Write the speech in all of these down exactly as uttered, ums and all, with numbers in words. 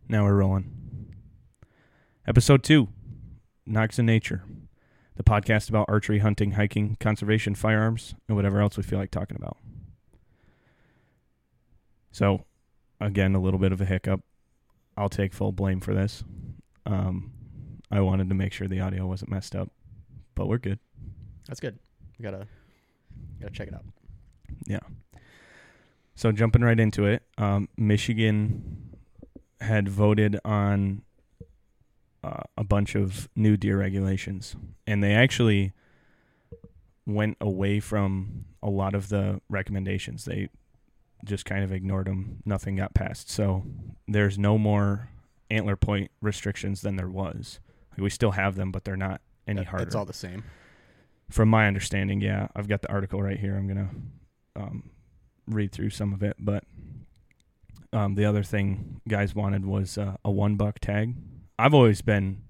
Now we're rolling. Episode two, Knocks in Nature, the podcast about archery, hunting, hiking, conservation, firearms, and whatever else we feel like talking about. So, again, a little bit of a hiccup. I'll take full blame for this. Um, I wanted to make sure the audio wasn't messed up, but we're good. That's good. We gotta gotta check it out. Yeah. So jumping right into it, um, Michigan had voted on uh, a bunch of new deer regulations, and they actually went away from a lot of the recommendations. They just kind of ignored them. Nothing got passed. So there's no more antler point restrictions than there was. Like, we still have them, but they're not any That, harder. It's all the same. From my understanding, yeah. I've got the article right here. I'm going to um, read through some of it. But um, the other thing guys wanted was uh, a one-buck tag. I've always been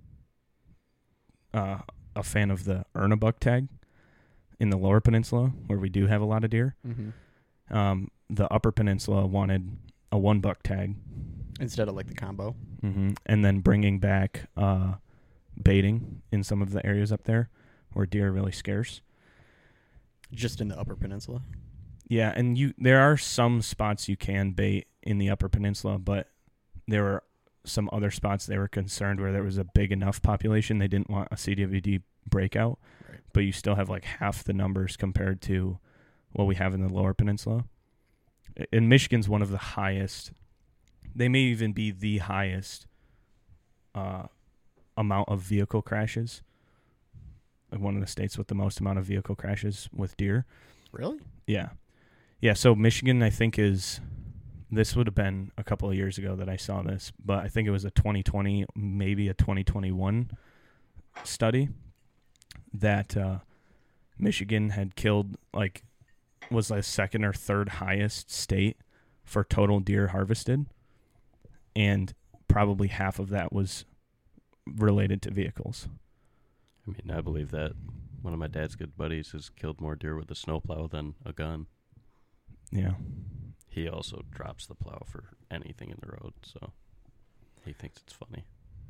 uh, a fan of the earn a buck tag in the lower peninsula, where we do have a lot of deer. Mm-hmm. Um, the upper peninsula wanted a one-buck tag. Instead of like the combo. Mm-hmm. And then bringing back uh, baiting in some of the areas up there where deer are really scarce. Just in the upper peninsula. Yeah, and you there are some spots you can bait in the upper peninsula, but there were some other spots they were concerned where there was a big enough population they didn't want a C W D breakout, right. But you still have like half the numbers compared to what we have in the lower peninsula. And Michigan's one of the highest. They may even be the highest uh, amount of vehicle crashes. Like one of the states with the most amount of vehicle crashes with deer. Really? Yeah. Yeah, so Michigan, I think, is... This would have been a couple of years ago that I saw this, but I think it was a twenty twenty, maybe a twenty twenty-one study that uh, Michigan had killed, like, was the second or third highest state for total deer harvested, and probably half of that was related to vehicles. I mean, I believe that. One of my dad's good buddies has killed more deer with a snowplow than a gun. Yeah. He also drops the plow for anything in the road, so he thinks it's funny.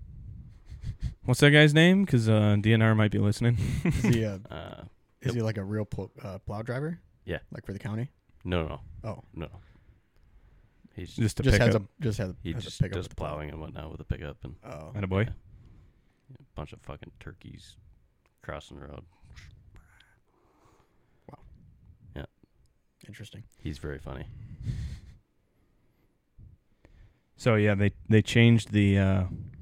What's that guy's name? Because uh, D N R might be listening. Is he a, Uh, is yep. he like a real pl- uh, plow driver? Yeah. Like for the county? No, no, Oh. no. He's Just to just pick has up. a just has, he has just a pickup does with the plow. plowing and whatnot with a pickup and Oh. And a boy. yeah. A bunch of fucking turkeys crossing the road. Interesting. He's very funny. So yeah, they they changed the uh,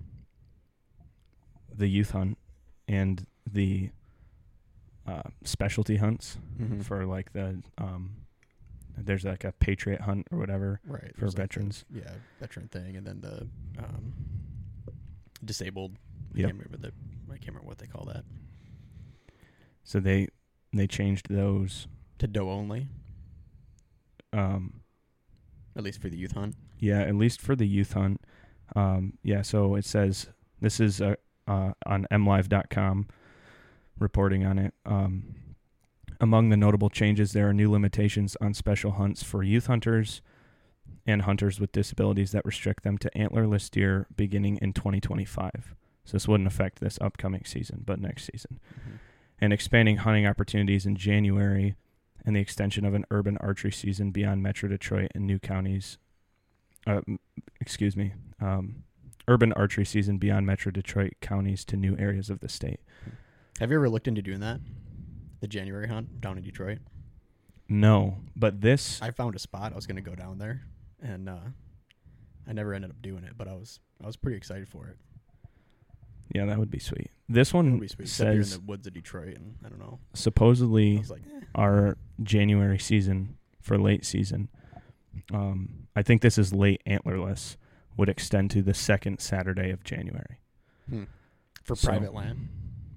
the youth hunt and the uh, specialty hunts Mm-hmm. for like the um, there's like a patriot hunt or whatever Right. for there's like veterans. the- yeah, veteran thing, and then the um, disabled. I Yep. can't remember the. I can't remember what they call that. So they they changed those. To doe only, Um, at least for the youth hunt. yeah, at least for the youth hunt. Um, yeah, so it says this is uh, uh, on m live dot com reporting on it. Um, among the notable changes, there are new limitations on special hunts for youth hunters and hunters with disabilities that restrict them to antlerless deer beginning in twenty twenty-five. So this wouldn't affect this upcoming season, but next season. Mm-hmm. And And expanding hunting opportunities in January and the extension of an urban archery season beyond Metro Detroit and new counties. Uh, m- excuse me. Um, urban archery season beyond Metro Detroit counties to new areas of the state. Have you ever looked into doing that? The January hunt down in Detroit? No, but this... I found a spot. I was going to go down there, and uh, I never ended up doing it, but I was I was pretty excited for it. Yeah, that would be sweet. This It one would be sweet. Except you're in says the woods of Detroit, and I don't know. I supposedly was like, eh. our January season for late season, um, I think this is late antlerless, would extend to the second Saturday of January. hmm. for So- private land.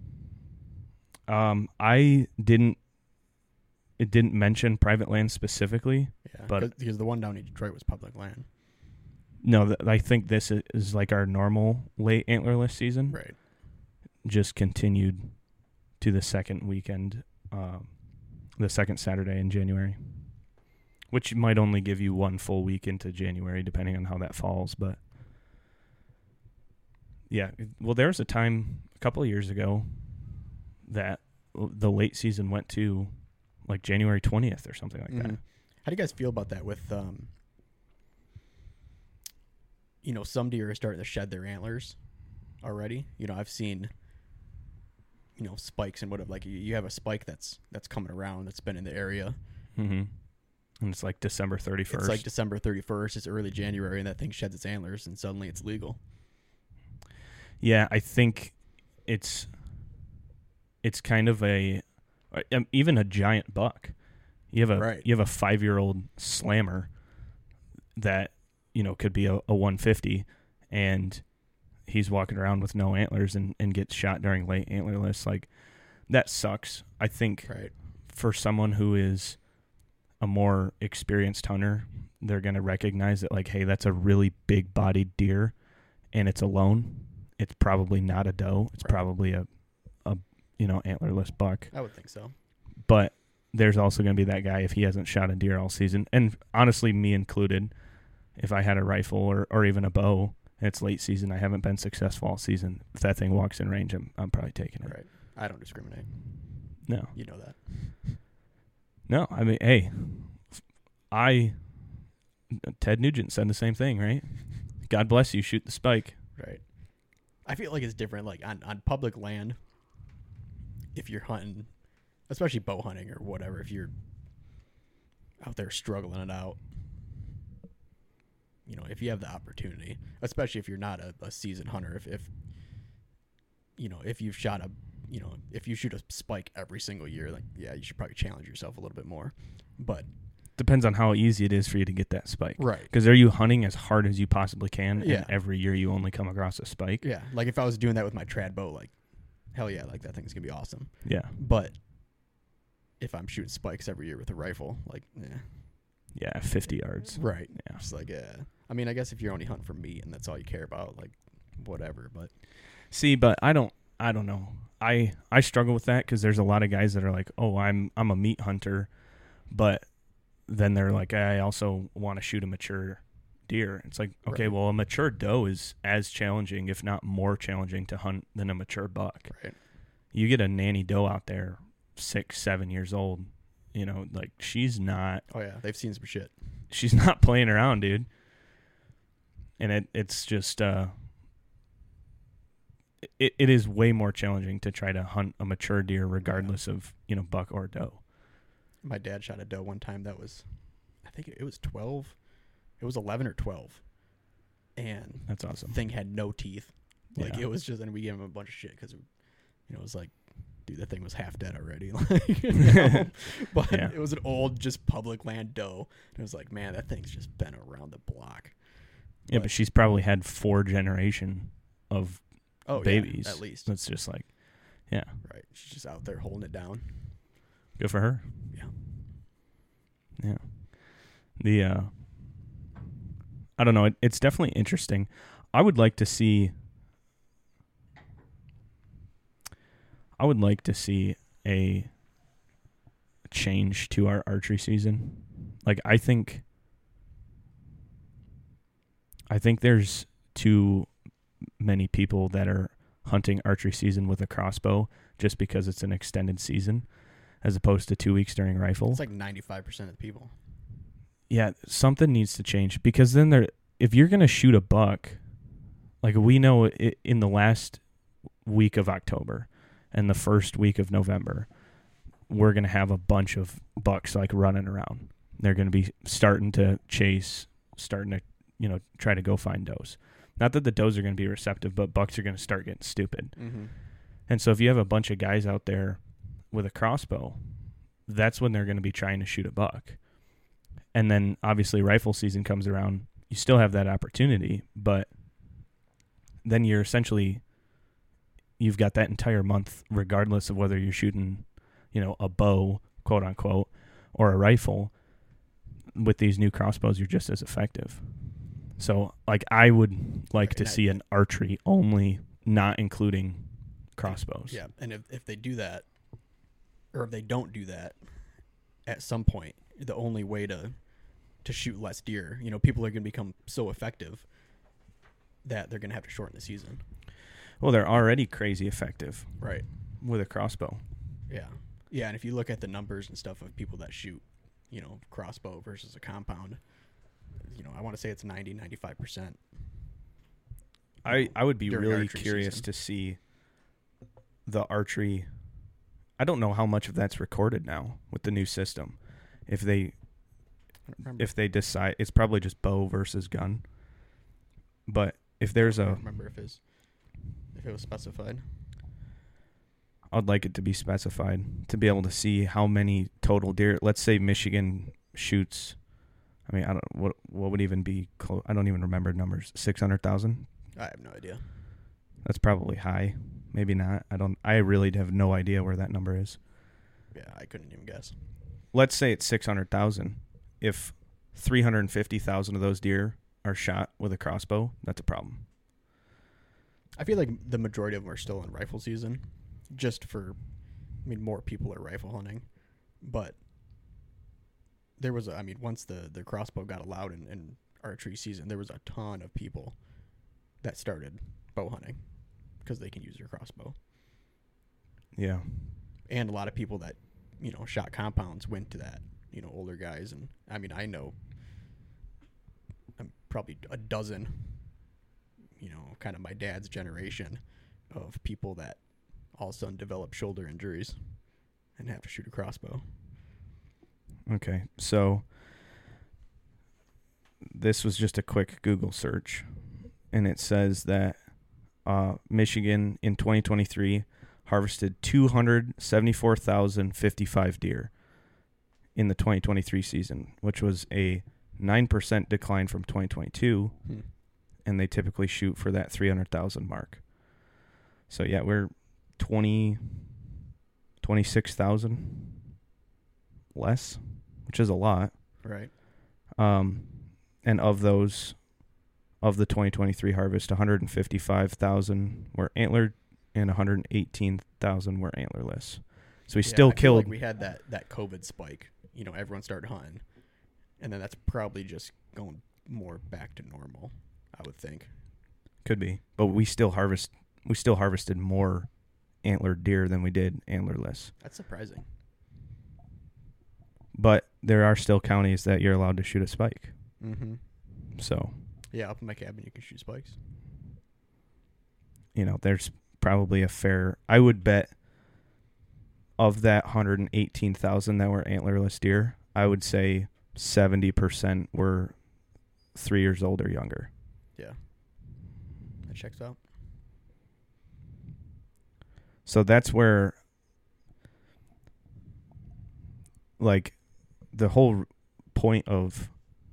Um, I didn't. It didn't mention private land specifically. Yeah, but- because the one down in Detroit was public land. No, th- I think this is, is like our normal late antlerless season. Right. Just continued to the second weekend, um, the second Saturday in January, which might only give you one full week into January, depending on how that falls. But Yeah. Well, there was a time a couple of years ago that the late season went to like January twentieth or something like Mm-hmm. that. How do you guys feel about that with, um, you know, some deer are starting to shed their antlers already? You know, I've seen, you know, spikes and whatever. Like you, you have a spike that's that's coming around that's been in the area. Mm-hmm. And it's like December thirty-first. It's like December thirty-first. It's early January, and that thing sheds its antlers, and suddenly it's legal. Yeah, I think it's it's kind of a um, even a giant buck. You have a Right. you have a five year old slammer that you know could be a, a one fifty, and he's walking around with no antlers and, and gets shot during late antlerless. Like that sucks. I think Right. for someone who is a more experienced hunter, they're gonna recognize that like, hey, that's a really big bodied deer, and it's alone. It's probably not a doe. It's Right. probably a, a you know antlerless buck. I would think so. But there's also going to be that guy if he hasn't shot a deer all season, and honestly, me included. If I had a rifle or, or even a bow, and it's late season, I haven't been successful all season. If that thing walks in range, I'm I'm probably taking it. Right. I don't discriminate. No, You know that. no. I mean, hey, I Ted Nugent said the same thing, right? God bless you. Shoot the spike. Right. I feel like it's different. Like on, on public land, if you're hunting, especially bow hunting or whatever, if you're out there struggling it out, you know, if you have the opportunity, especially if you're not a, a seasoned hunter, if, if, you know, if you've shot a, you know, if you shoot a spike every single year, like, yeah, you should probably challenge yourself a little bit more. But Depends on how easy it is for you to get that spike. right. Because are you hunting as hard as you possibly can, Yeah. and every year you only come across a spike? Yeah. Like if I was doing that with my trad bow, like, hell yeah, like that thing's gonna be awesome. Yeah. But if I'm shooting spikes every year with a rifle, like, yeah. Yeah, fifty yards. Right. Yeah. Just like, yeah. I mean, I guess if you're only hunting for meat and that's all you care about, like, whatever. But See, but I don't. I don't know. I I struggle with that because there's a lot of guys that are like, oh, I'm I'm a meat hunter, but then they're like, I also want to shoot a mature deer. It's like, okay, Right. well, a mature doe is as challenging, if not more challenging, to hunt than a mature buck. right. You get a nanny doe out there, six, seven years old. You know, like she's not. Oh yeah, they've seen some shit. She's not playing around, dude. And it it's just uh it, it is way more challenging to try to hunt a mature deer regardless of, you know, buck or doe. My dad shot a doe one time that was, I think it was twelve. It was eleven or twelve. And That's awesome. the thing had no teeth. Like, Yeah. it was just, and we gave him a bunch of shit because, you know, it was like, dude, that thing was half dead already. Like, you know? But Yeah. it was an old, just public land doe. And it was like, man, that thing's just been around the block. Yeah, but she's probably had four generation of Oh, babies. yeah, at least. That's just like, yeah, Right. She's just out there holding it down. good for her. Yeah. Yeah. The uh I don't know, it, it's definitely interesting. I would like to see I would like to see a change to our archery season. Like I think I think there's too many people that are hunting archery season with a crossbow just because it's an extended season as opposed to two weeks during rifle. It's like ninety-five percent of the people. Yeah, something needs to change because then there, if you're going to shoot a buck, like we know it, in the last week of October and the first week of November, we're going to have a bunch of bucks like running around. They're going to be starting to chase, starting to, you know, try to go find does. Not that the does are going to be receptive, but bucks are going to start getting stupid. Mm-hmm. And so if you have a bunch of guys out there with a crossbow, that's when they're going to be trying to shoot a buck. And then obviously rifle season comes around. You still have that opportunity, but then you're essentially, you've got that entire month, regardless of whether you're shooting, you know, a bow, quote unquote, or a rifle. With these new crossbows, you're just as effective. So, like, I would like Right, to and I- see an archery only, not including crossbows. Yeah, and if if they do that, or if they don't do that, at some point, the only way to to shoot less deer, you know, people are going to become so effective that they're going to have to shorten the season. Well, they're already crazy effective Right. with a crossbow. Yeah. Yeah, and if you look at the numbers and stuff of people that shoot, you know, crossbow versus a compound, you know, I want to say it's ninety, ninety-five percent. I, I would be During really archery curious season. to see the archery. I don't know how much of that's recorded now with the new system. If they I don't remember. if they decide, it's probably just bow versus gun. But if there's I a, don't remember if it's if it was specified. I'd like it to be specified to be able to see how many total deer. Let's say Michigan shoots. I mean, I don't what what would even be close. I don't even remember numbers. Six hundred thousand. I have no idea. That's probably high. Maybe not. I don't. I really have no idea where that number is. Yeah, I couldn't even guess. Let's say it's six hundred thousand. If three hundred fifty thousand of those deer are shot with a crossbow, that's a problem. I feel like the majority of them are still in rifle season, just for, I mean, more people are rifle hunting, but there was, a, I mean, once the, the crossbow got allowed in, in archery season, there was a ton of people that started bow hunting because they can use their crossbow. Yeah. And a lot of people that, you know, shot compounds went to that, you know, older guys. And I mean, I know I'm probably a dozen, you know, kind of my dad's generation of people that all of a sudden develop shoulder injuries and have to shoot a crossbow. Okay. So this was just a quick Google search, and it says that uh, Michigan in twenty twenty-three harvested two hundred seventy-four thousand fifty-five deer in the twenty twenty-three season, which was a nine percent decline from twenty twenty-two, Hmm. and they typically shoot for that three hundred thousand mark. So, yeah, we're twenty, twenty-six thousand less, which is a lot. Right. Um, and of those, of the twenty twenty-three harvest, one hundred fifty-five thousand were antlered and one hundred eighteen thousand were antlerless. So we Yeah, still I feel killed. like we had that, that COVID spike. You know, everyone started hunting. And then that's probably just going more back to normal, I would think. Could be, but we still harvest. We still harvested more antlered deer than we did antlerless. That's surprising. But there are still counties that you're allowed to shoot a spike. Mm-hmm. So, Yeah, up in my cabin you can shoot spikes. you know, there's probably a fair. I would bet of that one hundred eighteen thousand that were antlerless deer, I would say seventy percent were three years old or younger. Yeah. That checks out. So that's where, like, the whole point of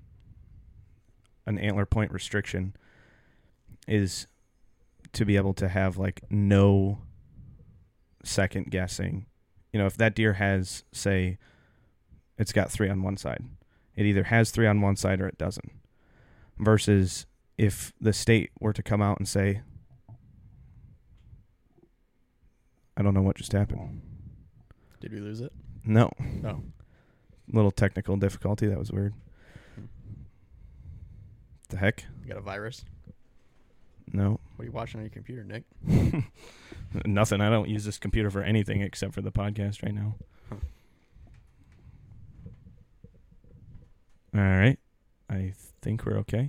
an antler point restriction is to be able to have, like, no second guessing. You know, if that deer has, say, it's got three on one side, it either has three on one side or it doesn't. Versus if the state were to come out and say, I don't know what just happened. Did we lose it? No. Oh. Little technical difficulty. That was weird. Hmm. The heck? You got a virus? No. What are you watching on your computer, Nick? Nothing. I don't use this computer for anything except for the podcast right now. Huh. All right. I think we're okay.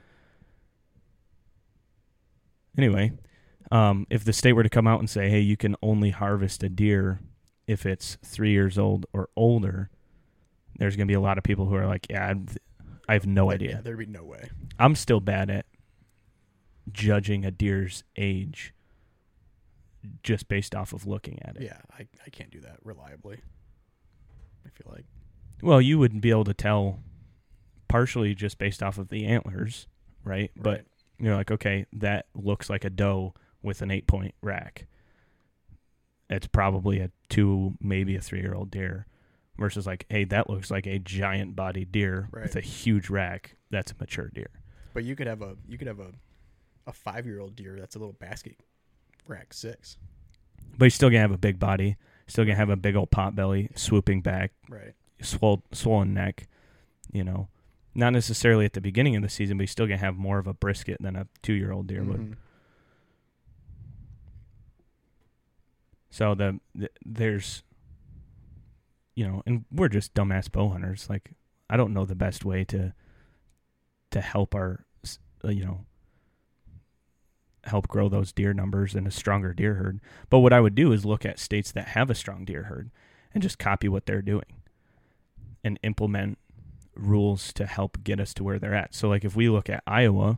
Anyway, um, if the state were to come out and say, hey, you can only harvest a deer if it's three years old or older, there's going to be a lot of people who are like, yeah, I've, I have no Like, idea. Yeah, there'd be no way. I'm still bad at judging a deer's age just based off of looking at it. Yeah, I, I can't do that reliably. I feel like. Well, you wouldn't be able to tell partially just based off of the antlers, right? But Right. you're like, okay, that looks like a doe with an eight-point rack. It's probably a two, maybe a three-year-old deer versus like, hey, that looks like a giant-bodied deer Right. with a huge rack. That's a mature deer. But you could have a you could have a, a five year old deer that's a little basket rack six. But he's still going to have a big body, still going to have a big old pot belly, swooping back, Right. swole, swollen neck, you know. Not necessarily at the beginning of the season, but he's still going to have more of a brisket than a two-year-old deer would. Mhm. So the, the there's, you know, and we're just dumbass bow hunters. Like, I don't know the best way to to help our, uh, you know, help grow those deer numbers and a stronger deer herd. But what I would do is look at states that have a strong deer herd and just copy what they're doing and implement rules to help get us to where they're at. So, like, if we look at Iowa,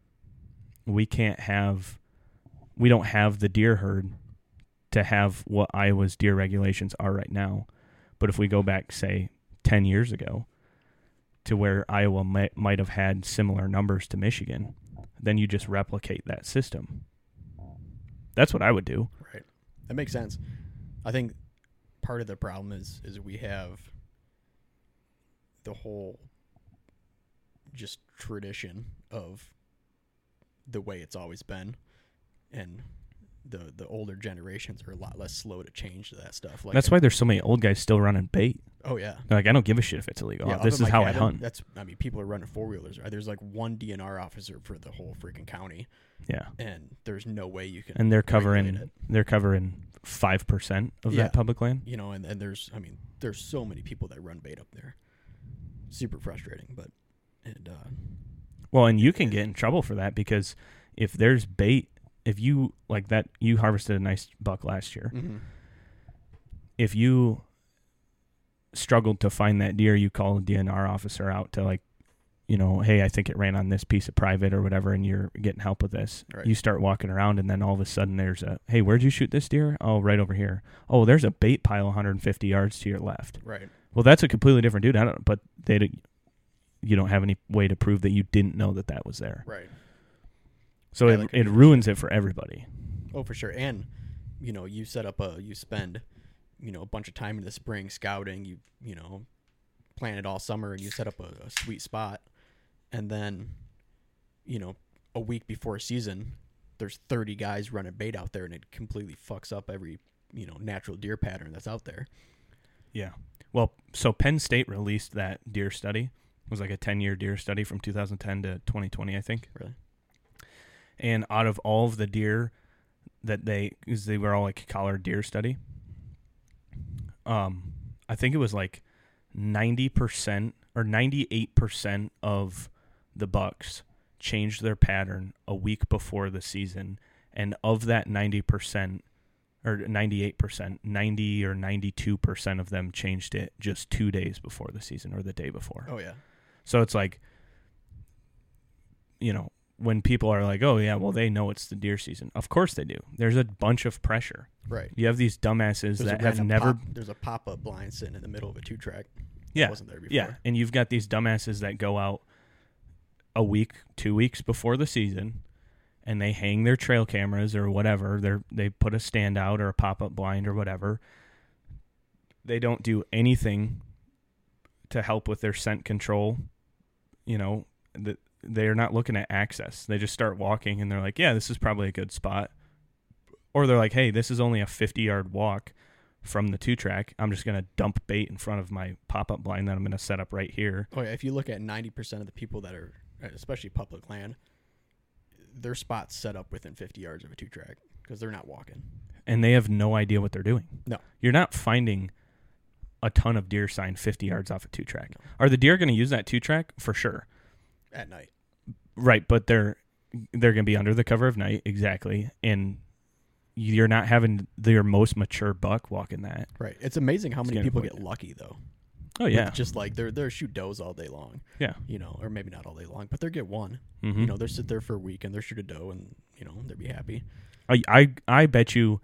we can't have, we don't have the deer herd to have what Iowa's deer regulations are right now. But if we go back, say, ten years ago to where Iowa might, might have had similar numbers to Michigan, then you just replicate that system. That's what I would do. Right. That makes sense. I think part of the problem is is we have the whole just tradition of the way it's always been, and the the older generations are a lot less slow to change to that stuff. Like, That's why there's so many old guys still running bait. oh yeah, They're like, I don't give a shit if it's illegal. yeah. this up in is my how I cabin, hunt. That's I mean, people are running four wheelers. Right? There's like one D N R officer for the whole freaking county, Yeah. and there's no way you can. And they're regulate covering it. they're covering five percent of Yeah. that public land. You know, and, and there's I mean, there's so many people that run bait up there. Super frustrating, but and uh, Well, and you can get in trouble for that because if there's bait, if you like that, you harvested a nice buck last year. mm-hmm. If you struggled to find that deer, you call a D N R officer out to, like, you know, hey, I think it ran on this piece of private or whatever, and you're getting help with this. Right. You start walking around, and then all of a sudden there's a, hey, where'd you shoot this deer? Oh, right over here. Oh, there's a bait pile one hundred fifty yards to your left. Right. Well, that's a completely different dude. I don't, but they, don't- you don't have any way to prove that you didn't know that that was there. Right. So Yeah, it, like- it ruins it for everybody. Oh, for sure. And, you know, you set up a, you spend, you know, a bunch of time in the spring scouting, you, you know, plan it all summer, and you set up a, a sweet spot. And then, you know, a week before season, there's thirty guys running bait out there, and it completely fucks up every, you know, natural deer pattern that's out there. Yeah. Well, so Penn State released that deer study. It was like a ten-year deer study from two thousand ten to twenty twenty, I think. Really? And out of all of the deer that they, because they were all like collared deer study, um, I think it was like ninety percent or ninety-eight percent of the bucks changed their pattern a week before the season. And of that ninety percent, or ninety-eight percent, ninety or ninety-two percent of them changed it just two days before the season or the day before. Oh, yeah. So it's like, you know, when people are like, oh, yeah, well, they know it's the deer season. Of course they do. There's a bunch of pressure. Right. You have these dumbasses There's a that have random never... pop- there's a pop-up blind sitting in the middle of a two-track. Yeah. That wasn't there before. Yeah, and you've got these dumbasses that go out a week, two weeks before the season, and they hang their trail cameras or whatever. They they put a stand out or a pop-up blind or whatever. They don't do anything to help with their scent control. You know, the, they're not looking at access. They just start walking, and they're like, yeah, this is probably a good spot. Or they're like, hey, this is only a fifty-yard walk from the two-track. I'm just going to dump bait in front of my pop-up blind that I'm going to set up right here. Oh, yeah. If you look at ninety percent of the people that are, especially public land, their spots set up within fifty yards of a two-track because they're not walking. And they have no idea what they're doing. No. You're not finding a ton of deer sign fifty yards off a two-track. No. Are the deer going to use that two-track? For sure. At night. Right, but they're they're going to be under the cover of night, exactly, and you're not having your most mature buck walking that. Right. It's amazing how It's many getting people point. get lucky, though. Oh, yeah. With just like they're they're shoot does all day long. Yeah. You know, or maybe not all day long, but they get one. Mm-hmm. You know, they sit there for a week and they shoot a doe, and you know they'll be happy. I, I, I bet you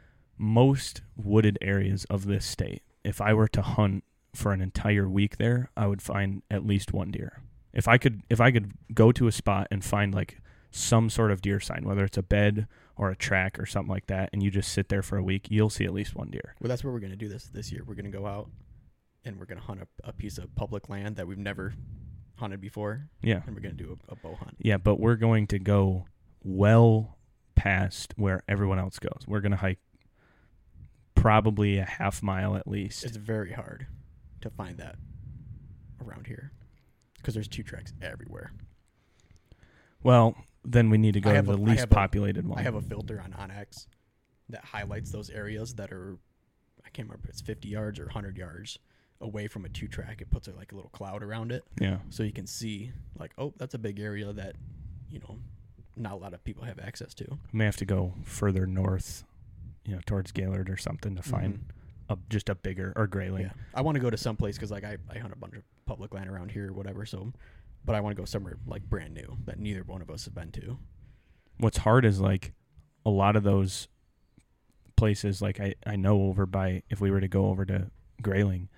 most wooded areas of this state, if I were to hunt for an entire week there, I would find at least one deer. If I could if I could go to a spot and find like some sort of deer sign, whether it's a bed or a track or something like that, and you just sit there for a week, you'll see at least one deer. Well, that's what we're gonna do this this year. We're gonna go out and we're gonna hunt a, a piece of public land that we've never hunted before, Yeah. and we're gonna do a, a bow hunt. Yeah, but we're going to go well past where everyone else goes. We're going to hike probably a half mile at least. It's very hard to find that around here because there's two tracks everywhere. Well, then we need to go I to have the a- I least have a- populated one. I have a filter on Onyx that highlights those areas that are, I can't remember if it's fifty yards or one hundred yards away from a two track. It puts a, like a little cloud around it. Yeah. So you can see like, oh, that's a big area that, you know, not a lot of people have access to. I may have to go further north, you know, towards Gaylord or something to find Mm-hmm. a, just a bigger, or Grayling. Yeah. I want to go to some place because like I, I hunt a bunch of public land around here or whatever. So, but I want to go somewhere like brand new that neither one of us have been to. What's hard is like a lot of those places, like I, I know over by, if we were to go over to Grayling,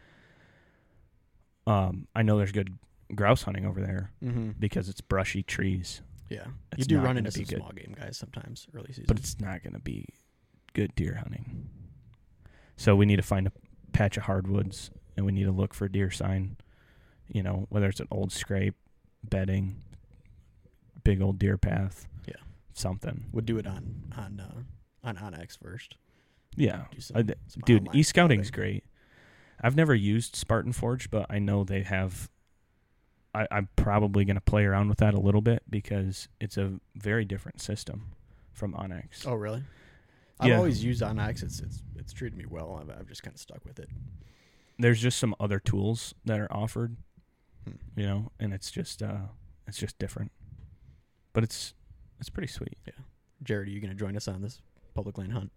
um, I know there's good grouse hunting over there Mm-hmm. because it's brushy trees, Yeah. It's You do not run gonna into be some good. small game guys sometimes early season. but it's not going to be good deer hunting. So we need to find a patch of hardwoods, and we need to look for deer sign, you know, whether it's an old scrape, bedding, big old deer path. Yeah. Something. would do it on on uh, on Onyx first. Yeah. Do some, Uh, d- some Dude, online e-scouting's scouting. great. I've never used Spartan Forge, but I know they have. I, I'm probably going to play around with that a little bit because it's a very different system from Onyx. Oh, really? I've Yeah. always used Onyx. It's it's it's treated me well. I've, I've just kind of stuck with it. There's just some other tools that are offered, Hmm. you know, and it's just uh, it's just different. But it's it's pretty sweet. Jared, are you going to join us on this public land hunt?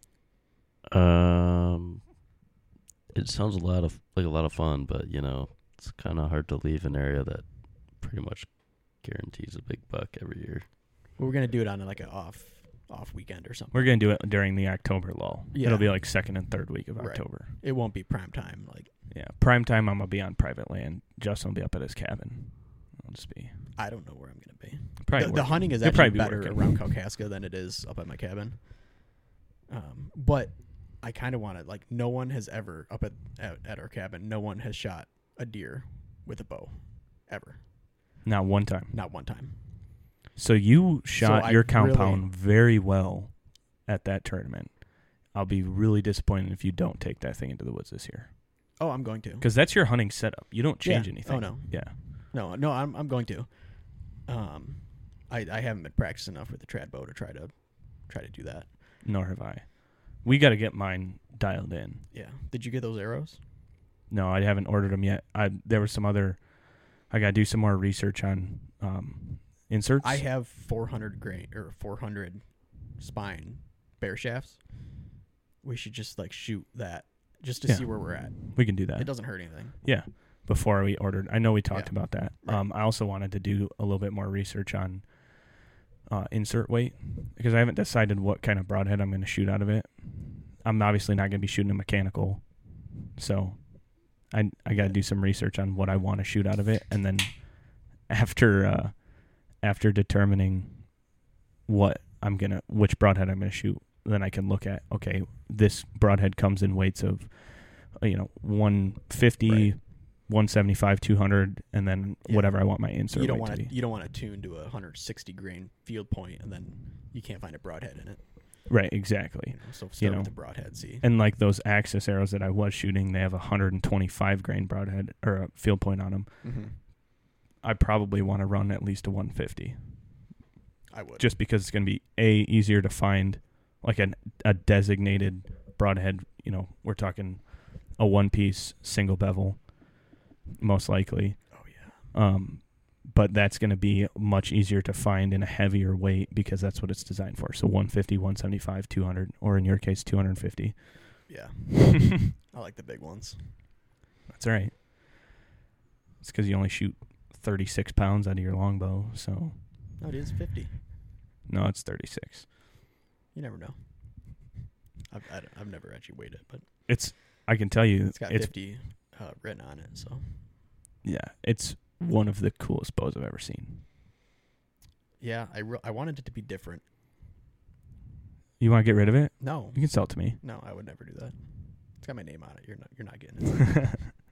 Um, it sounds a lot of like a lot of fun, but you know, it's kind of hard to leave an area that pretty much guarantees a big buck every year. We're going to do it on like an off off weekend or something. We're gonna do it during the October lull. Yeah. It'll be like second and third week of Right. October. It won't be prime time. Like Yeah, prime time. I'm gonna be on private land. Justin will be up at his cabin. I'll just be I don't know where I'm going to be. probably The, the working. hunting is You'll actually probably be better working. around Kalkaska than it is up at my cabin. Um, but I kind of want to like no one has ever up at, at at our cabin. No one has shot a deer with a bow, ever. Not one time. Not one time. So you shot I your really- compound very well at that tournament. I'll be really disappointed if you don't take that thing into the woods this year, Oh, I'm going to. because that's your hunting setup. You don't change Yeah. anything. Oh no, Yeah. no, no. I'm I'm going to. Um, I I haven't been practiced enough with the trad bow to try to try to do that. Nor have I. We got to get mine dialed in. Yeah. Did you get those arrows? No, I haven't ordered them yet. I there was some other. I got to do some more research on um, inserts. I have four hundred grain or four hundred spine bear shafts. We should just like shoot that just to Yeah. see where we're at. We can do that. It doesn't hurt anything. Yeah. Before we ordered, I know we talked Yeah. about that. Right. Um, I also wanted to do a little bit more research on uh, insert weight because I haven't decided what kind of broadhead I'm going to shoot out of it. I'm obviously not going to be shooting a mechanical, so I I got to do some research on what I want to shoot out of it, and then after uh, after determining what I'm gonna which broadhead I'm gonna shoot, then I can look at okay, this broadhead comes in weights of uh, you know one fifty. Right. one seventy-five, two hundred, and then Yeah. whatever I want my insert You don't weight want to to be. you don't want to tune to a one hundred sixty grain field point and then you can't find a broadhead in it. Right, exactly. You know, so start You know. with the broadhead. See. And like those Axis arrows that I was shooting, they have a one hundred twenty-five grain broadhead or a field point on them. Mm-hmm. I probably want to run at least a one fifty, I would. just because it's going to be a easier to find, like an a designated broadhead. You know, we're talking a one piece single bevel, most likely. oh yeah. Um, but that's going to be much easier to find in a heavier weight because that's what it's designed for. So one fifty, one seventy-five, two hundred, or in your case, two hundred fifty. Yeah. I like the big ones. That's all right. It's because you only shoot thirty-six pounds out of your longbow. So No, it is fifty. no, it's thirty-six. You never know. I've I don't- I've never actually weighed it, but It's I can tell you, it's got it's fifty uh, written on it. So yeah, it's one of the coolest bows I've ever seen. yeah, I re- I wanted it to be different. You want to get rid of it? No, You can sell it to me. no, I would never do that. It's got my name on it. You're not you're not getting it.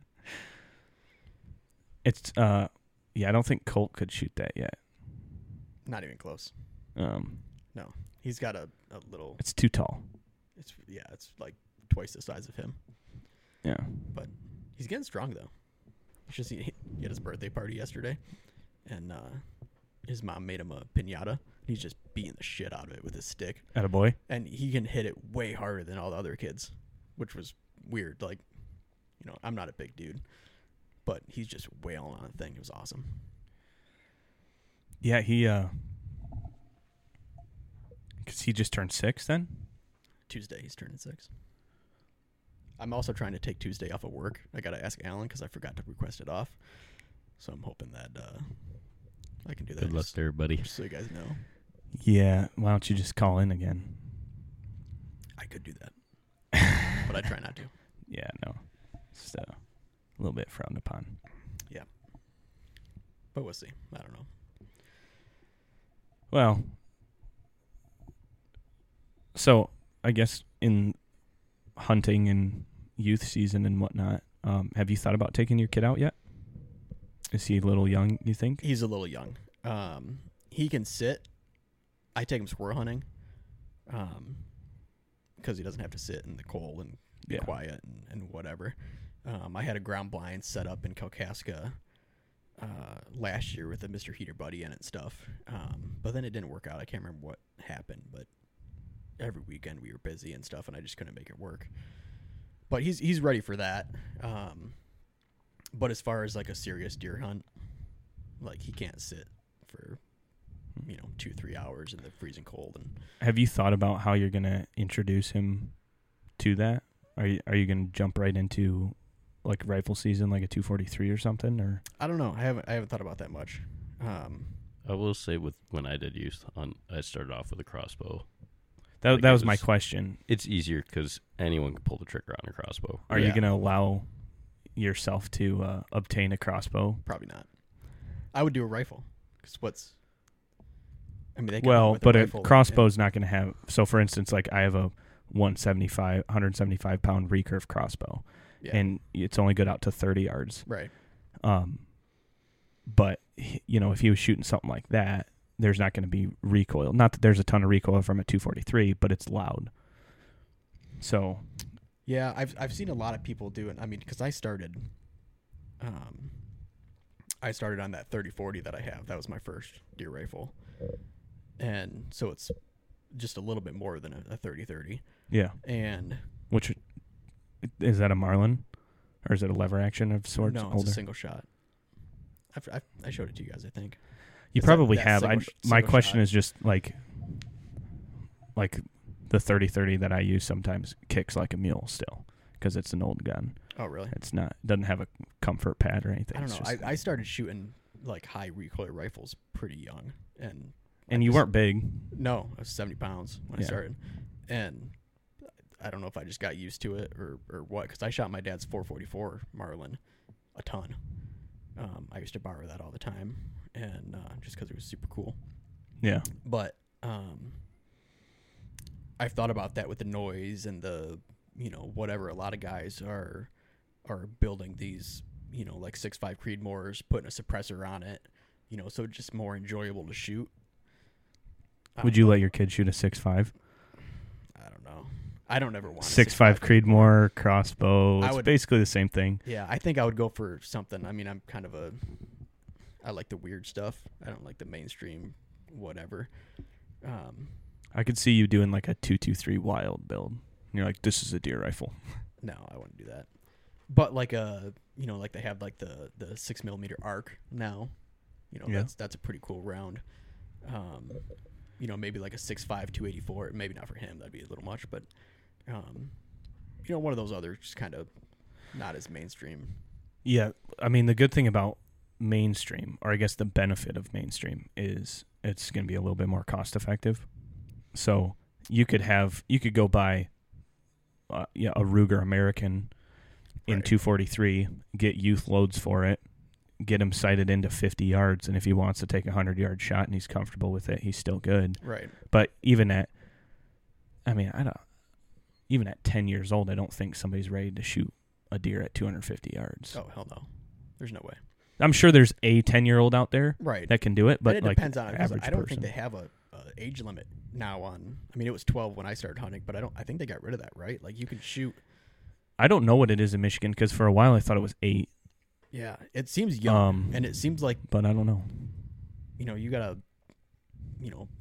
It's uh, yeah, I don't think Colt could shoot that yet. Not even close. Um, He's got a, a little. it's too tall. It's yeah, it's like twice the size of him. Yeah. He's getting strong though. It's just he, he had his birthday party yesterday, and uh, his mom made him a pinata. He's just beating the shit out of it with his stick. Attaboy. And he can hit it way harder than all the other kids, which was weird. Like, you know, I'm not a big dude, but he's just wailing on the thing. It was awesome. Yeah, he, uh, because he just turned six then? Tuesday, he's turning six. I'm also trying to take Tuesday off of work. I got to ask Alan because I forgot to request it off. So I'm hoping that uh, I can do that. Good luck just, there, buddy. just so you guys know. Yeah, why don't you just call in again? I could do that. But I try not to. Yeah, no. It's uh, a little bit frowned upon. Yeah. But we'll see. I don't know. Well, so I guess in hunting and youth season and whatnot, um, have you thought about taking your kid out yet? Is he a little young, you think? He's a little young. Um, he can sit. I take him squirrel hunting um, because he doesn't have to sit in the cold and be Yeah. quiet and, and whatever. Um, I had a ground blind set up in Kalkaska uh, last year with a Mister Heater Buddy in it and stuff. Um, but then it didn't work out. I can't remember what happened, but every weekend we were busy and stuff, and I just couldn't make it work. But he's he's ready for that. Um, but as far as like a serious deer hunt, like he can't sit for, you know, two, three hours in the freezing cold. And Have you thought about how you're going to introduce him to that? Are you, are you going to jump right into like rifle season, like a two forty-three or something? Or I don't know. I haven't I haven't thought about that much. Um, I will say with when I did youth hunt, I started off with a crossbow. that Like that it was my was- question. It's easier because anyone can pull the trigger on a crossbow. Are Yeah. you going to allow yourself to uh, obtain a crossbow? probably not. I would do a rifle because what's I mean, they come out Well, with but a rifle, crossbow's not going to have. So, for instance, like I have a one seventy-five, one seventy-five pound recurve crossbow, yeah, and it's only good out to thirty yards. right. Um, but you know, if he was shooting something like that, there's not going to be recoil. Not that there's a ton of recoil from a two forty-three, but it's loud. So, Yeah, I've I've seen a lot of people do it. I mean, because I started, um, I started on that thirty forty that I have. That was my first deer rifle, and so it's just a little bit more than a, a thirty thirty. yeah. And Which is that a Marlin, or is it a lever action of sorts? no, it's older? a single shot. I've, I've, I showed it to you guys, I think. You It's that- probably that have. I, single sh- my single question shot. is just like, like the thirty thirty that I use sometimes kicks like a mule still because it's an old gun. Oh, really? It's not doesn't have a comfort pad or anything. I don't It's know. just- I, I started shooting like high recoil rifles pretty young, and and I you just- weren't big. No, I was seventy pounds when Yeah. I started, and I don't know if I just got used to it or or what. Because I shot my dad's four forty-four Marlin a ton. Um, I used to borrow that all the time, and uh, just because it was super cool. Yeah. But um, I've thought about that with the noise and the, you know, whatever. A lot of guys are are building these, you know, like six five Creedmoors, putting a suppressor on it, you know, so it's just more enjoyable to shoot. I Would don't you know. let your kid shoot a six five? I don't know. I don't ever want a Six five Creedmoor crossbow. I It's would- basically the same thing. Yeah, I think I would go for something. I mean, I'm kind of a. I like the weird stuff. I don't like the mainstream, whatever. Um, I could see you doing like a two two three wild build. You're like, this is a deer rifle. no, I wouldn't do that. But like a, you know, like they have like the the six millimeter arc now. You know, Yeah. that's that's a pretty cool round. Um, you know, maybe like a six five two eighty-four. Maybe not for him. That'd be a little much. But, um, you know, one of those other just kind of not as mainstream. Yeah, I mean the good thing about mainstream, or I guess the benefit of mainstream, is it's going to be a little bit more cost effective. So you could have you could go buy uh, yeah a Ruger American in Right. two forty-three, get youth loads for it, get him sighted into fifty yards, and if he wants to take a hundred yard shot and he's comfortable with it, he's still good. Right. But even at, I mean, I don't. Even at ten years old, I don't think somebody's ready to shoot a deer at two hundred fifty yards. Oh hell no. There's no way. I'm sure there's a ten-year-old out there Right. that can do it, but and it like depends on it. 'Cause average I don't person. think they have a, a age limit now on. I mean, it was twelve when I started hunting, but I don't. I think they got rid of that, right? Like you can shoot. I don't know what it is in Michigan because for a while I thought it was eight, Yeah, it seems young, Um, and it seems like but I don't know. you know you gotta, you know,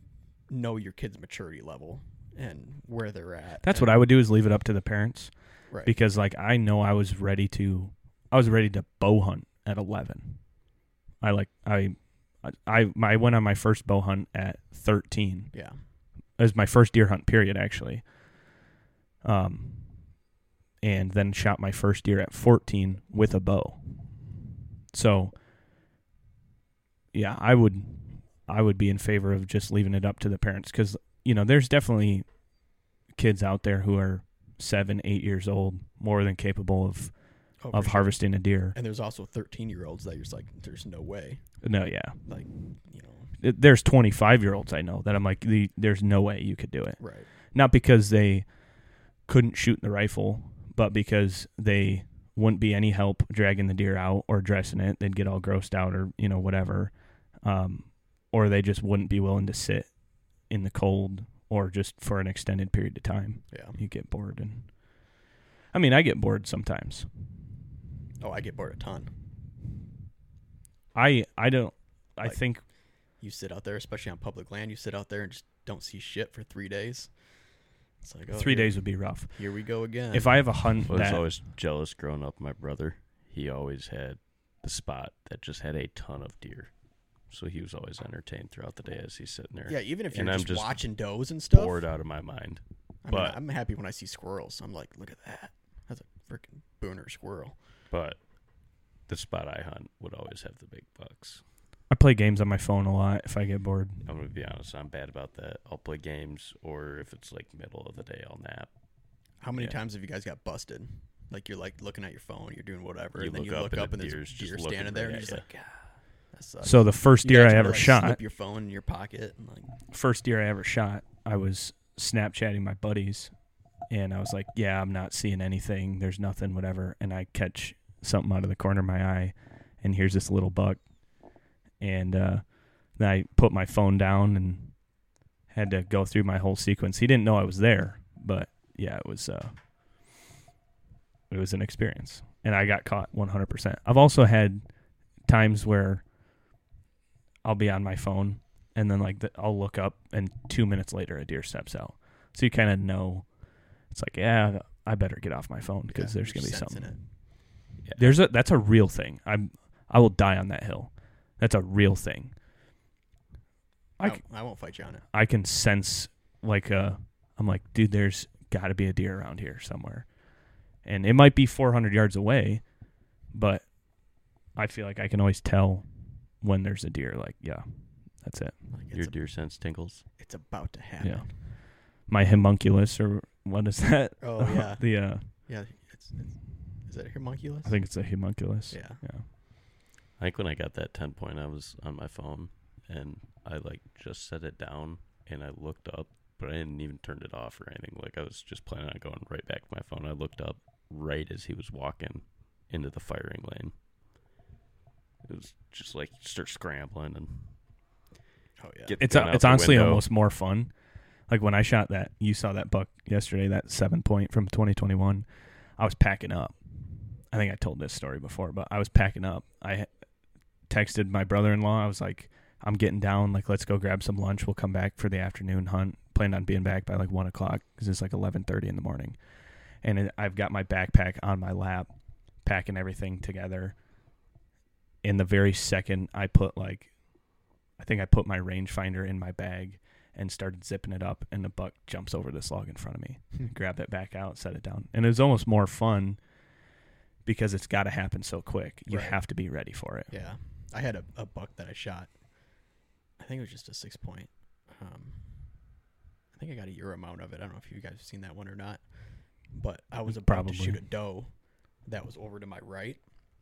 know your kid's maturity level and where they're at. That's and, what I would do, is leave it up to the parents. right. Because like I know I was ready to I was ready to bow hunt at eleven. I like I I I went on my first bow hunt at thirteen. Yeah. It was my first deer hunt period, actually. Um and then shot my first deer at fourteen with a bow. So yeah, I would I would be in favor of just leaving it up to the parents, cuz you know, there's definitely kids out there who are seven, eight years old, more than capable of Oh, of for sure. harvesting a deer. And there's also thirteen-year-olds that you're just like, there's no way. No, yeah. Like, you know. It- There's twenty-five-year-olds I know that I'm like, the, there's no way you could do it. Right. Not because they couldn't shoot the rifle, but because they wouldn't be any help dragging the deer out or dressing it. They'd get all grossed out or, you know, whatever. Um, or they just wouldn't be willing to sit in the cold or just for an extended period of time. Yeah. You get bored. And I mean, I get bored sometimes. Oh, I get bored a ton. I I don't, I Like, think You sit out there, especially on public land, you sit out there and just don't see shit for three days. It's like, oh, three here, days would be rough. Here we go again. If I have a hunt I was that always jealous growing up. My brother, he always had the spot that just had a ton of deer, so he was always entertained throughout the day as he's sitting there. yeah, even if and you're I'm just, just watching does and stuff. bored out of my mind. I mean, but- I'm happy when I see squirrels. I'm like, look at that. That's a freaking booner squirrel. But the spot I hunt would always have the big bucks. I play games on my phone a lot if I get bored. I'm gonna be honest, I'm bad about that. I'll play games, or if it's like middle of the day, I'll nap. How many Yeah. times have you guys got busted? Like you're like looking at your phone, you're doing whatever, You and then look you up look and up the and there's deer's a just deer looking standing there, right and you're at just ya. like, ah, that sucks. So the first You deer guys I wanna, ever like, shot, slip your phone in your pocket, and like, first deer I ever shot, I was Snapchatting my buddies, and I was like, yeah, I'm not seeing anything. There's nothing, whatever. And I catch something out of the corner of my eye, and here's this little buck. And uh, then I put my phone down and had to go through my whole sequence. He didn't know I was there, but yeah, it was uh, it was an experience. And I got caught one hundred percent. I've also had times where I'll be on my phone, and then like the, I'll look up, and two minutes later a deer steps out. So you kind of know. It's like, yeah, I better get off my phone because yeah, there's you're gonna be sensing something. it. Yeah. There's a that's a real thing. I'm I will die on that hill. That's a real thing. I, I, c- I won't fight you on it. I can sense like uh I'm like, dude, there's got to be a deer around here somewhere, and it might be four hundred yards away, but I feel like I can always tell when there's a deer. Like, yeah, that's it. Like it's, Your a- deer sense tingles. it's about to happen. Yeah. My homunculus, or what is that? Oh yeah, the uh, yeah. It's, it's is it a homunculus? I think it's a homunculus. Yeah. Yeah. I think when I got that ten point, I was on my phone, and I like just set it down, and I looked up, but I didn't even turn it off or anything. Like I was just planning on going right back to my phone. I looked up right as he was walking into the firing lane. It was just like you start scrambling and Oh yeah. get the It's gun uh, out it's the honestly window. almost more fun. Like when I shot that, you saw that buck yesterday, that seven point from twenty twenty-one. I was packing up. I think I told this story before, but I was packing up. I had texted my brother-in-law. I was like, I'm getting down. Like, let's go grab some lunch. We'll come back for the afternoon hunt. Planned on being back by like one o'clock because it's like eleven thirty in the morning. And it, I've got my backpack on my lap, packing everything together. In the very second I put like, I think I put my rangefinder in my bag and started zipping it up, and the buck jumps over this log in front of me. Grab it back out, set it down. And it was almost more fun because it's got to happen so quick. You Right. have to be ready for it. Yeah. I had a, a buck that I shot. I think it was just a six point. Um, I think I got a Euro mount of it. I don't know if you guys have seen that one or not. But I was about Probably. to shoot a doe that was over to my right.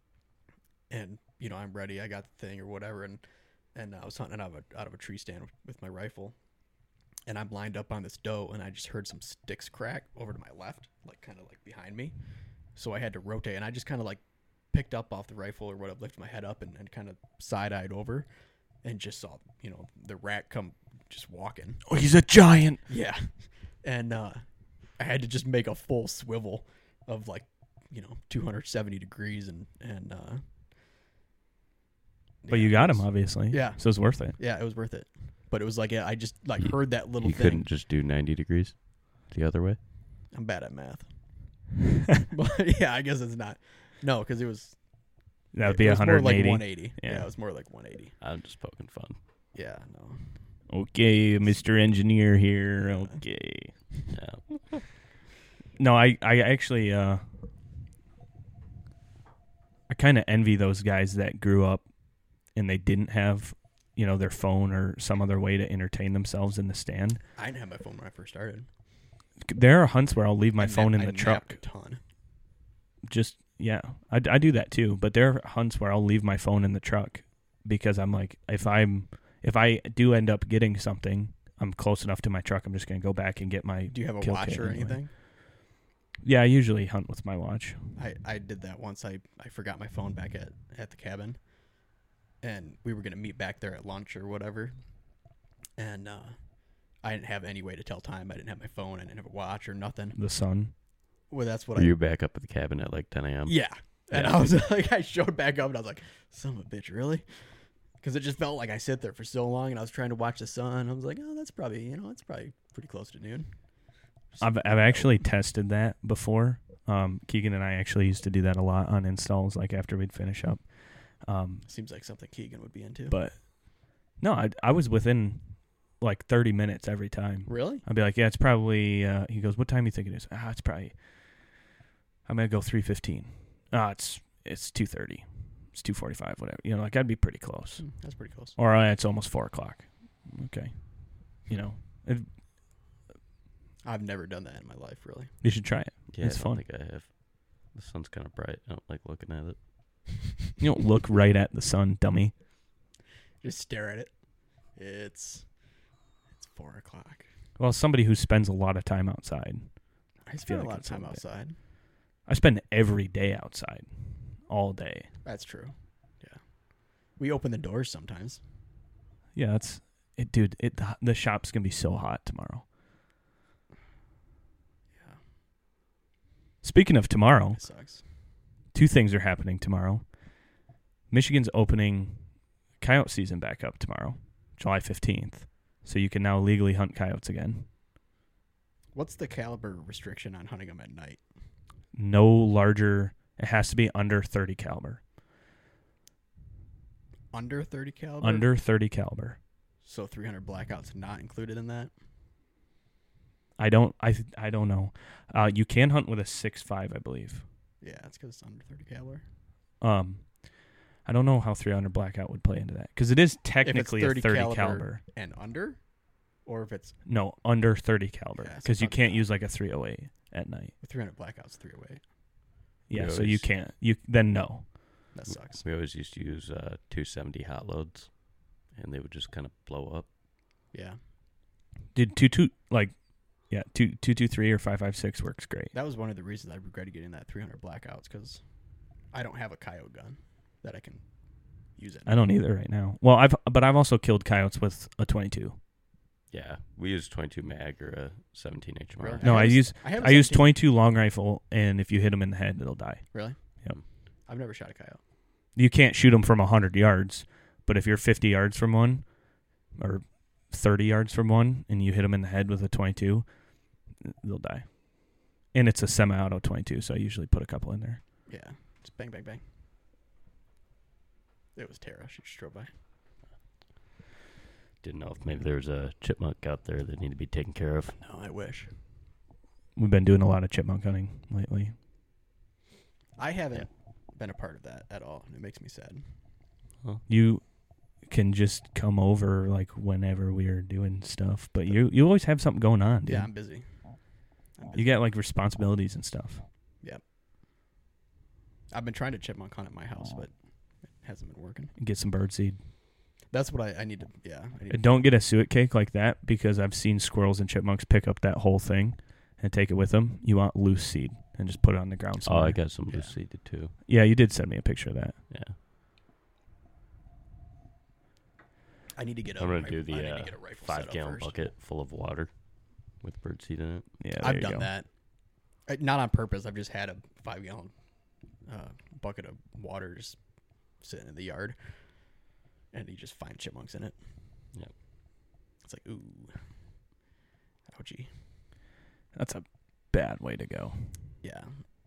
And, you know, I'm ready. I got the thing or whatever. And, and I was hunting out of a, out of a tree stand with, with my rifle. And I'm lined up on this doe, and I just heard some sticks crack over to my left, like kind of like behind me. So I had to rotate, and I just kind of like picked up off the rifle or what, lifted my head up and, and kind of side-eyed over and just saw, you know, the rat come just walking. Oh, he's a giant. Yeah. And uh, I had to just make a full swivel of like, you know, two hundred seventy degrees and, and, uh, But yeah, you got it him, was- obviously. Yeah. So it's worth it. Yeah, it was worth it. but it was like I just like heard that little You thing. couldn't just do ninety degrees the other way? I'm bad at math. But yeah, I guess it's not. No, because it was. That would it be was more like one eighty. one eighty. Yeah. Yeah, it was more like one eighty. I'm just poking fun. Yeah, no. Okay, Mister Engineer here. Okay. Yeah. No, I, I actually, uh, I kind of envy those guys that grew up and they didn't have, you know, their phone or some other way to entertain themselves in the stand. I didn't have my phone when I first started. There are hunts where I'll leave my I phone nap- in I the truck. napped a ton. Just, yeah, I, I do that too. But there are hunts where I'll leave my phone in the truck because I'm like, if I'm, if I do end up getting something, I'm close enough to my truck, I'm just going to go back and get my Do you have a kill watch kit or anyway. anything? Yeah, I usually hunt with my watch. I, I did that once. I, I forgot my phone back at, at the cabin. And we were going to meet back there at lunch or whatever. And uh, I didn't have any way to tell time. I didn't have my phone. I didn't have a watch or nothing. The sun. Well, that's what Were I... you back up at the cabin at like ten a.m.? Yeah. And Yeah. I was like, I showed back up and I was like, son of a bitch, really? Because it just felt like I sit there for so long and I was trying to watch the sun. I was like, oh, that's probably, you know, it's probably pretty close to noon. I've I've actually tested that before. Um, Keegan and I actually used to do that a lot on installs, like after we'd finish up. Um, Seems like something Keegan would be into. but no, I I was within like thirty minutes every time. Really? I'd be like, yeah, it's probably. Uh, he goes, what time do you think it is? Ah, it's probably. I'm gonna go three fifteen. Ah, it's it's two thirty. It's two forty five. Whatever. You know, like I'd be pretty close. Hmm, that's pretty close. Or uh, it's almost four o'clock. Okay. You know, it, I've never done that in my life, really. you should try it. Yeah, It's I don't fun. think I have. The sun's kind of bright. I don't like looking at it. You don't look right at the sun, dummy. Just stare at it. It's it's four o'clock. Well, somebody who spends a lot of time outside. I spend like a lot of it's time a bit- outside. I spend every day outside, all day. That's true. Yeah. We open the doors sometimes. Yeah, that's it, dude. It the, the shop's gonna be so hot tomorrow. Yeah. Speaking of tomorrow, It sucks. two things are happening tomorrow. Michigan's opening coyote season back up tomorrow, July fifteenth. So you can now legally hunt coyotes again. What's the caliber restriction on hunting them at night? No larger. It has to be under thirty caliber. Under thirty caliber? Under thirty caliber. So three hundred blackouts not included in that? I don't. I. th- I don't know. Uh, you can hunt with a six five, I believe. Yeah, it's because it's under thirty caliber. Um, I don't know how three hundred blackout would play into that because it is technically thirty a thirty caliber- caliber. And under? Or if it's No, under thirty caliber Yeah, so because you probably can't not. use like a three oh eight at night. with three hundred blackouts, three oh eight. Yeah, We so you always- can't. You then no. That sucks. We always used to use uh, two seventy hot loads, and they would just kind of blow up. Yeah. Did two two like, yeah, two two two three or five five six works great. That was one of the reasons I regretted getting that three hundred blackouts because I don't have a coyote gun that I can use it. I don't either right now. Well, I've but I've also killed coyotes with a twenty two. Yeah, we use twenty-two mag or a seventeen H M R. Really? No, I have a- use I, have a I use seventeen twenty two long rifle, and if you hit them in the head, it'll die. Really? Yep. I've never shot a coyote. You can't shoot them from a hundred yards, but if you're fifty yards from one, or thirty yards from one, and you hit them in the head with a twenty two, they'll die. And it's a semi-auto twenty two, so I usually put a couple in there. Yeah. Just bang, bang, bang. It was Tara. She just drove by. Didn't know if maybe there was a chipmunk out there that needed to be taken care of. No, I wish. We've been doing a lot of chipmunk hunting lately. I haven't been a part of that at all, and it makes me sad. You can just come over like whenever we are doing stuff, but you you always have something going on, dude. Yeah, I'm busy. I'm busy. You got like responsibilities and stuff. I've been trying to chipmunk hunt at my house, but it hasn't been working. Get some birdseed. That's what I, I need to. Yeah. I need And don't get a suet cake like that because I've seen squirrels and chipmunks pick up that whole thing and take it with them. You want loose seed and just put it on the ground Oh, somewhere. I got some Yeah. loose seeded too. Yeah, you did send me a picture of that. Yeah, I need to get a. I'm gonna rifle- do I need the to uh, get a rifle five setup gallon first. bucket full of water with birdseed in it. Yeah, there I've you done go. that. Uh, Not on purpose. I've just had a five gallon uh, bucket of water just sitting in the yard, and you just find chipmunks in it. Yep. It's like, ooh, ouchie. That's a bad way to go. Yeah,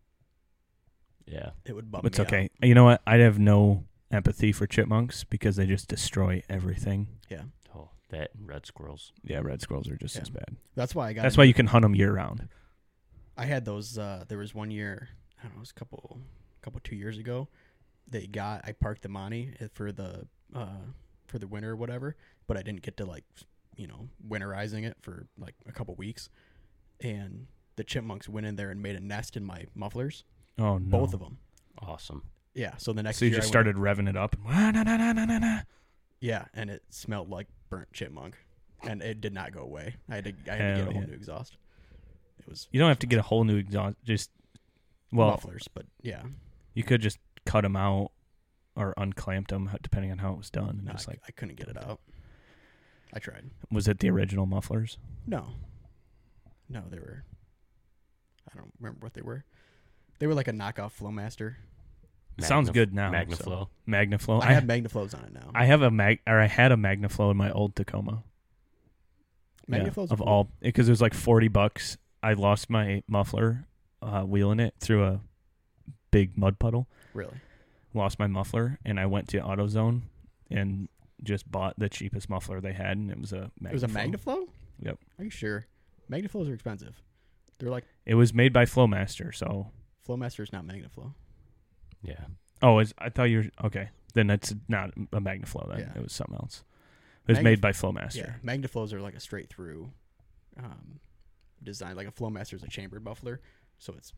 Yeah. it would bum It's me okay. out. You know what? I'd have no empathy for chipmunks because they just destroy everything. Yeah, Oh, that and red squirrels. Yeah, red squirrels are just Yeah. as bad. that's why I got. That's into- why you can hunt them year round. I had those. Uh, there was one year. I don't know. It was a couple, couple two years ago. They got. I parked the Monty for the uh, for the winter or whatever, but I didn't get to like, you know, winterizing it for like a couple weeks, and the chipmunks went in there and made a nest in my mufflers. Oh no! Both of them. Awesome. Yeah. So the next. So you year just I went- started revving it up. And, nah, nah, nah, nah, nah, nah. Yeah, and it smelled like burnt chipmunk, and it did not go away. I had to. I had to Hell get a whole yeah. new exhaust. It was. You don't have to get a whole new exhaust. Just well, mufflers, but yeah. you could just cut them out or unclamped them, depending on how it was done. And No, just I, like, I couldn't get it out. I tried. was it the original mufflers? No. No, they were. I don't remember what they were. They were like a knockoff Flowmaster. It sounds Magnaf- good now. Magnaflow. So. Magnaflow. I have Magnaflows on it now. I have a mag, or I had a Magnaflow in my old Tacoma. Yeah, Magnaflows are of cool. all, because it was like forty bucks. I lost my muffler uh, wheeling it through a big mud puddle. Really? Lost my muffler, and I went to AutoZone and just bought the cheapest muffler they had, and it was a Magnaflow. It was a Magnaflow? Yep. Are you sure? Magnaflows are expensive. They're like It was made by Flowmaster, so. Flowmaster is not Magnaflow. Yeah. Oh, it's, I thought you were okay. Then that's not a Magnaflow. Then Yeah. it was something else. It was Magnaf- made by Flowmaster. Yeah, Magnaflows are like a straight through um, design. Like a Flowmaster is a chambered muffler, so it's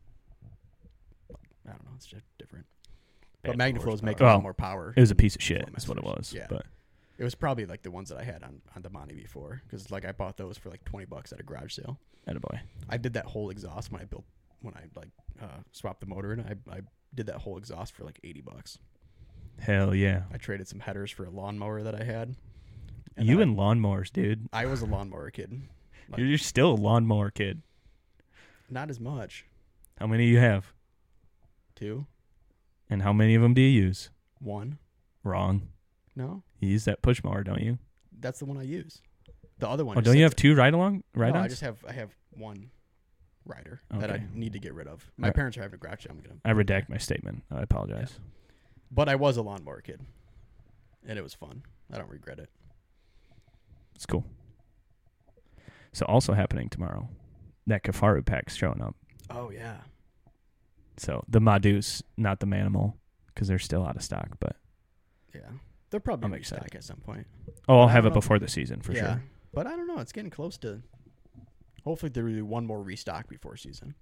I don't know, it's just different. But Bad Magnaflows make a Well, lot more power. It was a than piece of shit. That's what it Flowmasters. was. Yeah, But it was probably like the ones that I had on on the Monty before, because like I bought those for like twenty bucks at a garage sale. attaboy. I did that whole exhaust when I built when I like uh, swapped the motor, and I I did that whole exhaust for like eighty bucks. Hell yeah. I traded some headers for a lawnmower that I had. And You then and lawnmowers, dude. I, I was a lawnmower kid. Like, You're still a lawnmower kid. not as much. How many do you have? Two, And how many of them do you use? one. Wrong. No, You use that push mower, don't you? that's the one I use. The other one. Oh, just don't you sits- have two ride along ride No, I ons? just have I have one rider that I Okay. need to get rid of. My Right. parents are having a garage sale. I'm gonna. I redact my statement. I apologize. But I was a lawnmower kid, and it was fun. I don't regret it. It's cool. So also happening tomorrow, that Kafaru pack's showing up. Oh yeah. So the Madus, not the Manimal, because they're still out of stock. But Yeah. They'll probably I'm restock excited. at some point. oh, I'll I have don't it know. before the season for yeah. sure. But I don't know. It's getting close to. Hopefully, there will be one more restock before season.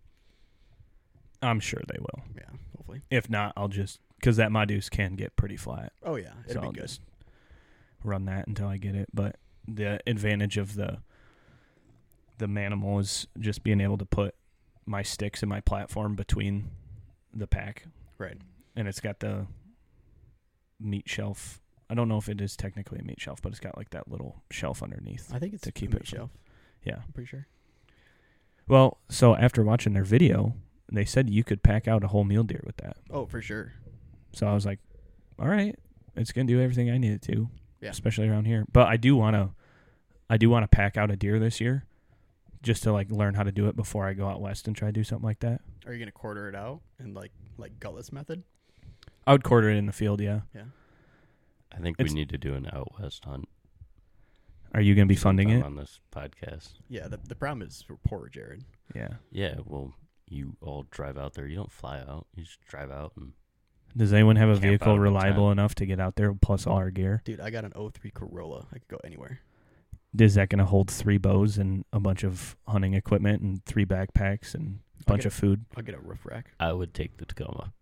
I'm sure they will. Yeah. Hopefully. If not, I'll just because that Madus can get pretty flat. Oh yeah. It'll so be I'll good. just run that until I get it. But the advantage of the the Manimal is just being able to put my sticks and my platform between the pack, Right. and it's got the meat shelf. I don't know if it is technically a meat shelf, but it's got like that little shelf underneath. I think it's to a keep meat it from- shelf. Yeah. I'm pretty sure. Well, so after watching their video, they said you could pack out a whole mule deer with that. Oh, for sure. So I was like, all right, it's gonna do everything I need it to. Yeah. Especially around here. But I do wanna I do wanna pack out a deer this year. Just to like learn how to do it before I go out west and try to do something like that. Are you gonna quarter it out and like like gutless method? I would quarter it in the field, yeah. Yeah. I think It's- we need to do an out west hunt. Are you gonna be funding sometime it? on this podcast? Yeah. The the problem is for poor Jared. Yeah. Yeah. Well, you all drive out there. You don't fly out. You just drive out and Does anyone have a Camp vehicle out in reliable tent. enough to get out there plus all our gear? Dude, I got an oh three Corolla. I could go anywhere. Is that gonna hold three bows and a bunch of hunting equipment and three backpacks and a bunch Okay. of food? I'll get a roof rack. I would take the Tacoma.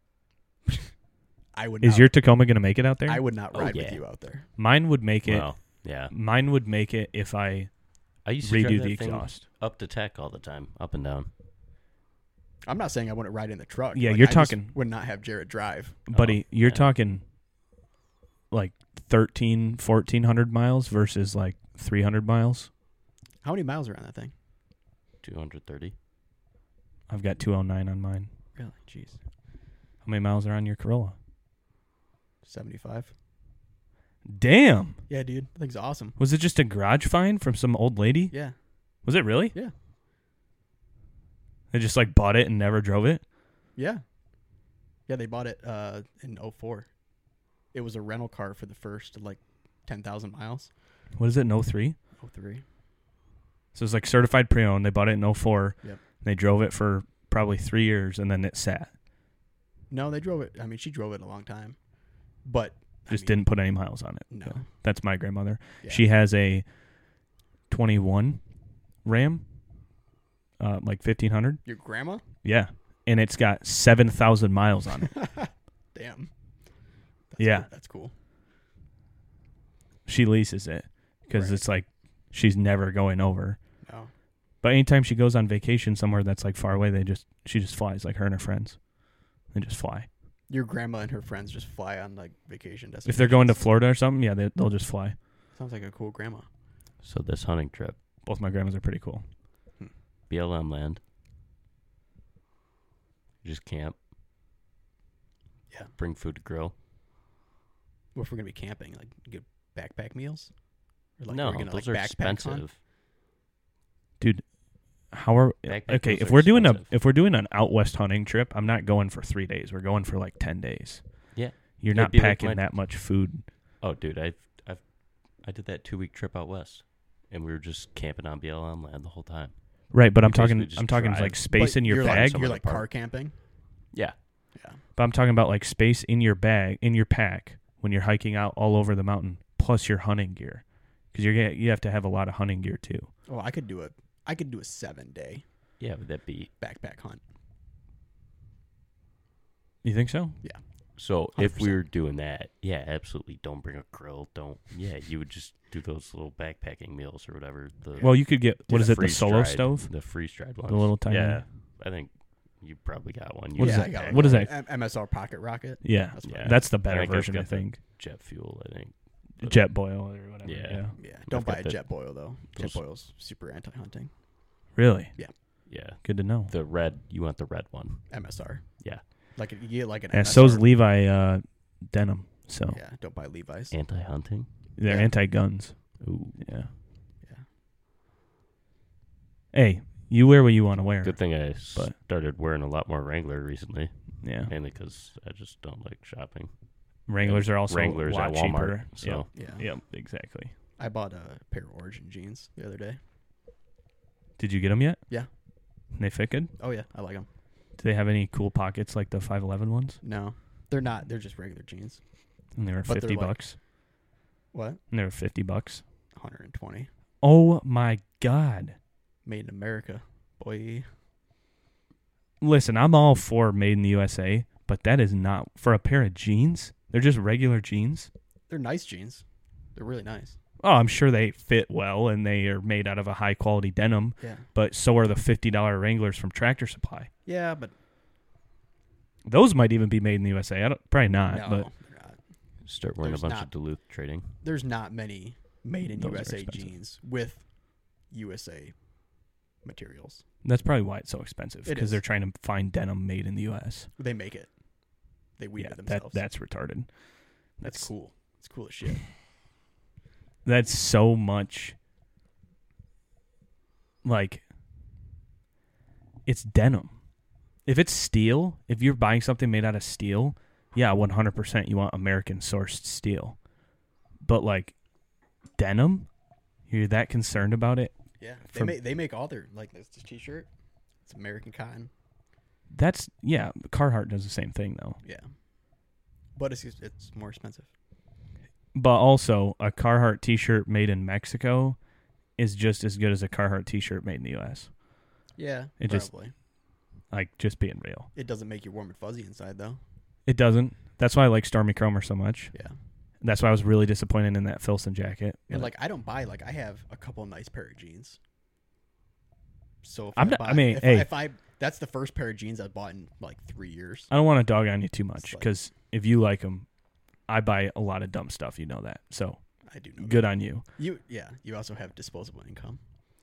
I would. Is not, your Tacoma gonna make it out there? I would not Oh, ride with yeah. you out there. Mine would make it. Well, yeah. Mine would make it if I I used to drive redo that the thing exhaust. up to tech all the time, up and down. I'm not saying I wouldn't ride in the truck. Yeah, Like, you're I just talking- would not have Jared drive. Buddy, Oh, you're yeah. talking like thirteen, fourteen hundred miles versus like three hundred miles. How many miles are on that thing? two hundred thirty. I've got two oh nine on mine. Really? Jeez. How many miles are on your Corolla? seventy-five. Damn. Yeah, dude. That thing's awesome. Was it just a garage find from some old lady? Yeah. Was it really? Yeah. They just like bought it and never drove it? Yeah. Yeah, they bought it uh, in oh four. It was a rental car for the first like ten thousand miles. What is it, in oh three? oh three. So it's like certified pre-owned. They bought it in oh four. Yep. They drove it for probably three years and then it sat. No, they drove it. I mean, she drove it a long time. But Just I mean, didn't put any miles on it. No. Yeah. That's my grandmother. Yeah. She has a twenty-one Ram, uh, like fifteen hundred. Your grandma? Yeah. And it's got seven thousand miles on it. Damn. That's Yeah. Cool. That's cool. She leases it because Right. it's like she's never going over. No. But anytime she goes on vacation somewhere that's like far away, they just she just flies, like her and her friends. They just fly. Your grandma and her friends just fly on like vacation destinations. If they're going to Florida or something, yeah, they, they'll just fly. Sounds like a cool grandma. So this hunting trip, Both my grandmas are pretty cool. B L M land. Just camp. Yeah. Bring food to grill. What if we're gonna be camping? Like get backpack meals? Or like no, we're gonna, those like, are backpack hunt? expensive. How are Backpack okay? meals If are we're doing a expensive. if we're doing an out west hunting trip, I'm not going for three days. We're going for like ten days. Yeah. You're It'd not be like packing my- that much food. Oh, dude, I've I've I did that two week trip out west, and we were just camping on B L M land the whole time. Right, but We I'm talking basically just I'm talking drive. like space But in your you're bag. Like, Somewhere you're in like the park. car camping. Yeah. Yeah. But I'm talking about like space in your bag, in your pack when you're hiking out all over the mountain, plus your hunting gear, because you're gonna, you have to have a lot of hunting gear too. Oh, I could do a I could do a seven day Yeah, would that be backpack hunt. You think so? so? one hundred If we percent. were doing that, yeah, absolutely. Don't bring a grill. Don't. Yeah, you would just do those little backpacking meals or whatever. The Well, you could get what the is it, the solo freeze-dried- stove? The freeze dried ones. The little tiny. Yeah, I think you probably got one. What You is yeah, that? I got What is one. that? M- M S R Pocket Rocket. Yeah, That's Yeah. what that's the I better think I've version, I got the- think. Jet fuel, I think. Jet boil or whatever. Yeah. Yeah. Yeah, don't I've buy got a the- jet boil though. those- Jet boil's super anti-hunting. Really? Yeah, Good to know. the red. You want the red one? M S R. Yeah. Like you get like an. Yeah, M S R. so's Levi uh, denim. So Yeah, don't buy Levi's. Anti-hunting. they're Yeah. anti-guns. Ooh, Yeah. Yeah. Hey, you wear what you want to wear. good thing I But- started wearing a lot more Wrangler recently, Yeah. mainly because I just don't like shopping. Wranglers are also Wranglers a lot at Walmart. cheaper. So Yeah. Yep. Yep. Exactly. I bought a pair of Origin jeans the other day. Did you get them yet? Yeah. They fit good. Oh yeah, I like them. Do they have any cool pockets like the five eleven ones? No, they're not. They're just regular jeans. And they were But they're fifty like- bucks. What? And they were fifty bucks. one hundred twenty. Oh my god! Made in America, boy. Listen, I'm all for made in the U S A, but that is not for a pair of jeans. They're just regular jeans. They're nice jeans. They're really nice. Oh, I'm sure they fit well and they are made out of a high quality denim, Yeah. but so are the fifty dollar Wranglers from Tractor Supply. Yeah, but Those might even be made in the U S A. I don't, probably not, no, but they're not. start wearing There's a bunch not- of Duluth trading. There's not many made in Those are U S A expensive. jeans with U S A materials. that's probably why it's so expensive It because is. they're trying to find denim made in the U S. They make it. They weave Yeah, it that, themselves. that's retarded. that's That's cool. It's cool as shit. That's so much. Like, it's denim. If it's steel, if you're buying something made out of steel, yeah, one hundred percent you want American sourced steel. But like denim, you're that concerned about it? Yeah, they From- make they make all their like this T-shirt. It's American cotton. That's yeah, Carhartt does the same thing though. Yeah, but it's it's more expensive. But also, a Carhartt t-shirt made in Mexico is just as good as a Carhartt t-shirt made in the U S. Yeah, It just- probably. Like, just being real. It doesn't make you warm and fuzzy inside though. It doesn't. That's why I like Stormy Cromer so much. Yeah, That's why I was really disappointed in that Filson jacket. and But like I don't buy like I have a couple nice pair of jeans. So if I'm I, not- buy, I mean, if, hey. I, if I that's the first pair of jeans I've bought in like three years. I don't want to dog on you too much It's like- because if you like them, I buy a lot of dumb stuff. You know that. So I do know. good that. on you. You yeah. You also have disposable income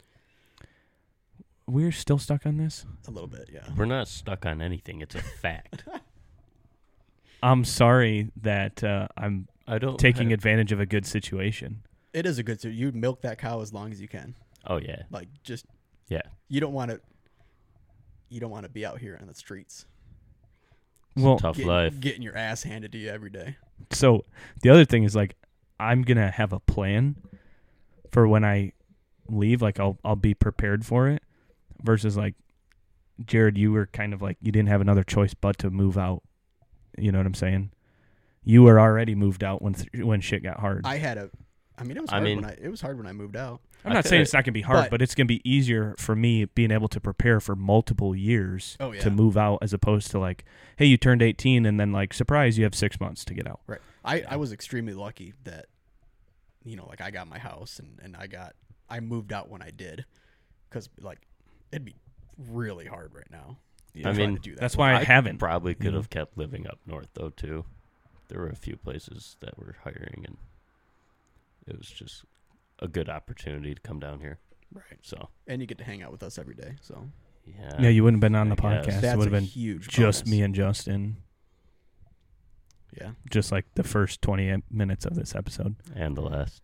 We're still stuck on this. a little bit. Yeah. We're not stuck on anything. It's a fact. I'm sorry that uh, I'm I don't taking have, advantage of a good situation. It is a good. So you milk that cow as long as you can. Oh yeah, Like just yeah. you don't want to. You don't want to be out here on the streets. Well, Tough Getting, life. getting your ass handed to you every day. so the other thing is like I'm gonna have a plan for when I leave. Like I'll I'll be prepared for it. Versus like Jared, you were kind of like you didn't have another choice but to move out. You know what I'm saying? You were already moved out when th- when shit got hard. I had a. I mean, it was I hard mean- when I. It was hard when I moved out. I'm I not could- saying it's not gonna be hard, but- but, it's gonna be easier for me being able to prepare for multiple years Oh yeah. to move out as opposed to like, hey, you turned eighteen and then like surprise, you have six months to get out. Right. I, I was extremely lucky that, you know, like I got my house and, and I got, I moved out when I did. Because, like, it'd be really hard right now. I trying mean, to do that. That's why I, I haven't. Probably could you know? have kept living up north though too. There were a few places that were hiring, and it was just a good opportunity to come down here. Right. So And you get to hang out with us every day. So yeah, Yeah, you wouldn't have been on the I guess. podcast. that's It would have a been huge just bonus. me and Justin, Yeah. just like the first twenty minutes of this episode. and the last.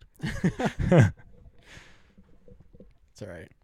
It's all right.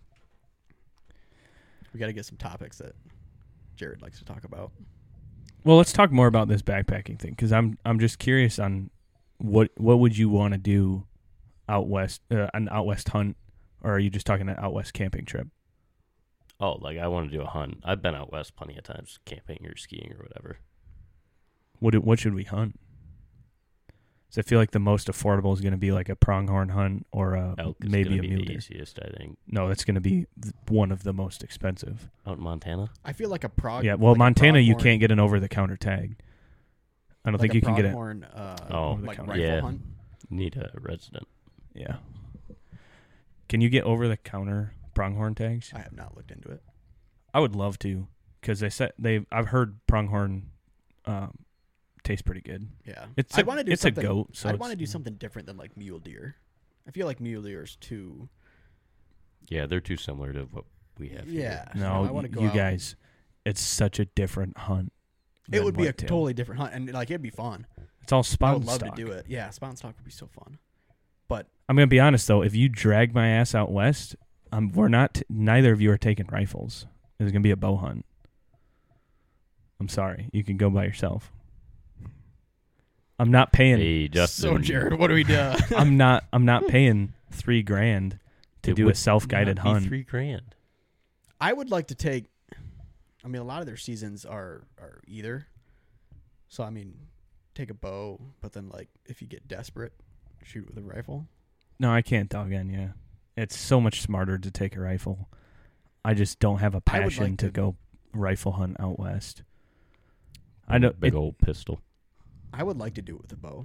We got to get some topics that Jared likes to talk about. Well, let's talk more about this backpacking thing because I'm I'm just curious on what what would you want to do out west, uh, an out west hunt, or are you just talking an out west camping trip? Oh, like I want to do a hunt. I've been out west plenty of times, camping or skiing or whatever. What do- what should we hunt? So I feel like the most affordable is going to be like a pronghorn hunt or a, Elk is maybe gonna a be mule the deer. easiest, I think. No, that's going to be th- one of the most expensive. Out in Montana. I feel like a prog. Yeah, well, like a Montana you pronghorn- can't get an over the counter tag. I don't like think you a can get it. pronghorn, uh, Oh, like the rifle yeah. hunt. Need a resident. Yeah. Can you get over the counter pronghorn tags? I have not looked into it. I would love to because they said they. I've heard pronghorn um, tastes pretty good. Yeah, It's I a- want to do it's a something. goat, so I'd it's- want to do something different than like mule deer. I feel like mule deer is too. Yeah, they're too similar to what we have Yeah. here. No, I wanna y- go you out. gues, it's such a different hunt. It than would be a whitetail. totally different hunt, and like it'd be fun. It's all I spot would and love stock. to do it. Yeah, spot and stock would be so fun. But I'm gonna be honest though. If you drag my ass out west, um, we're not. T- neither of you are taking rifles. It's gonna be a bow hunt. I'm sorry. You can go by yourself. I'm not paying. Hey, Justin. so Jared, what do we do? I'm not. I'm not paying three grand to It do a would self-guided not be hunt. Three grand. I would like to take. I mean, a lot of their seasons are are either. So I mean, take a bow, but then like if you get desperate, shoot with a rifle. No, I can't dog in. Yeah, it's so much smarter to take a rifle. I just don't have a I would passion like to to- go rifle hunt out west. I With a know big it- old pistol. I would like to do it with a bow,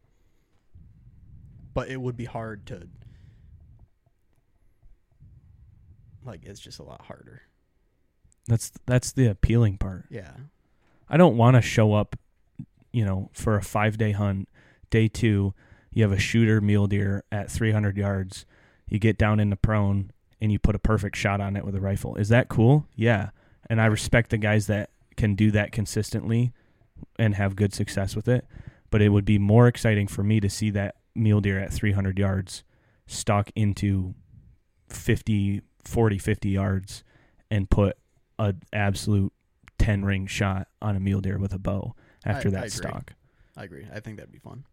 but it would be hard to. Like it's just a lot harder. That's that's the appealing part. Yeah. I don't want to show up, you know, for a five day hunt. Day two, you have a shooter mule deer at three hundred yards. You get down in the prone and you put a perfect shot on it with a rifle. Is that cool? Yeah. And I respect the guys that can do that consistently and have good success with it. But it would be more exciting for me to see that mule deer at three hundred yards stalk into fifty, forty, fifty yards and put a absolute ten ring shot on a mule deer with a bow after I- that I agree. stalk. I agree. I think that'd be fun.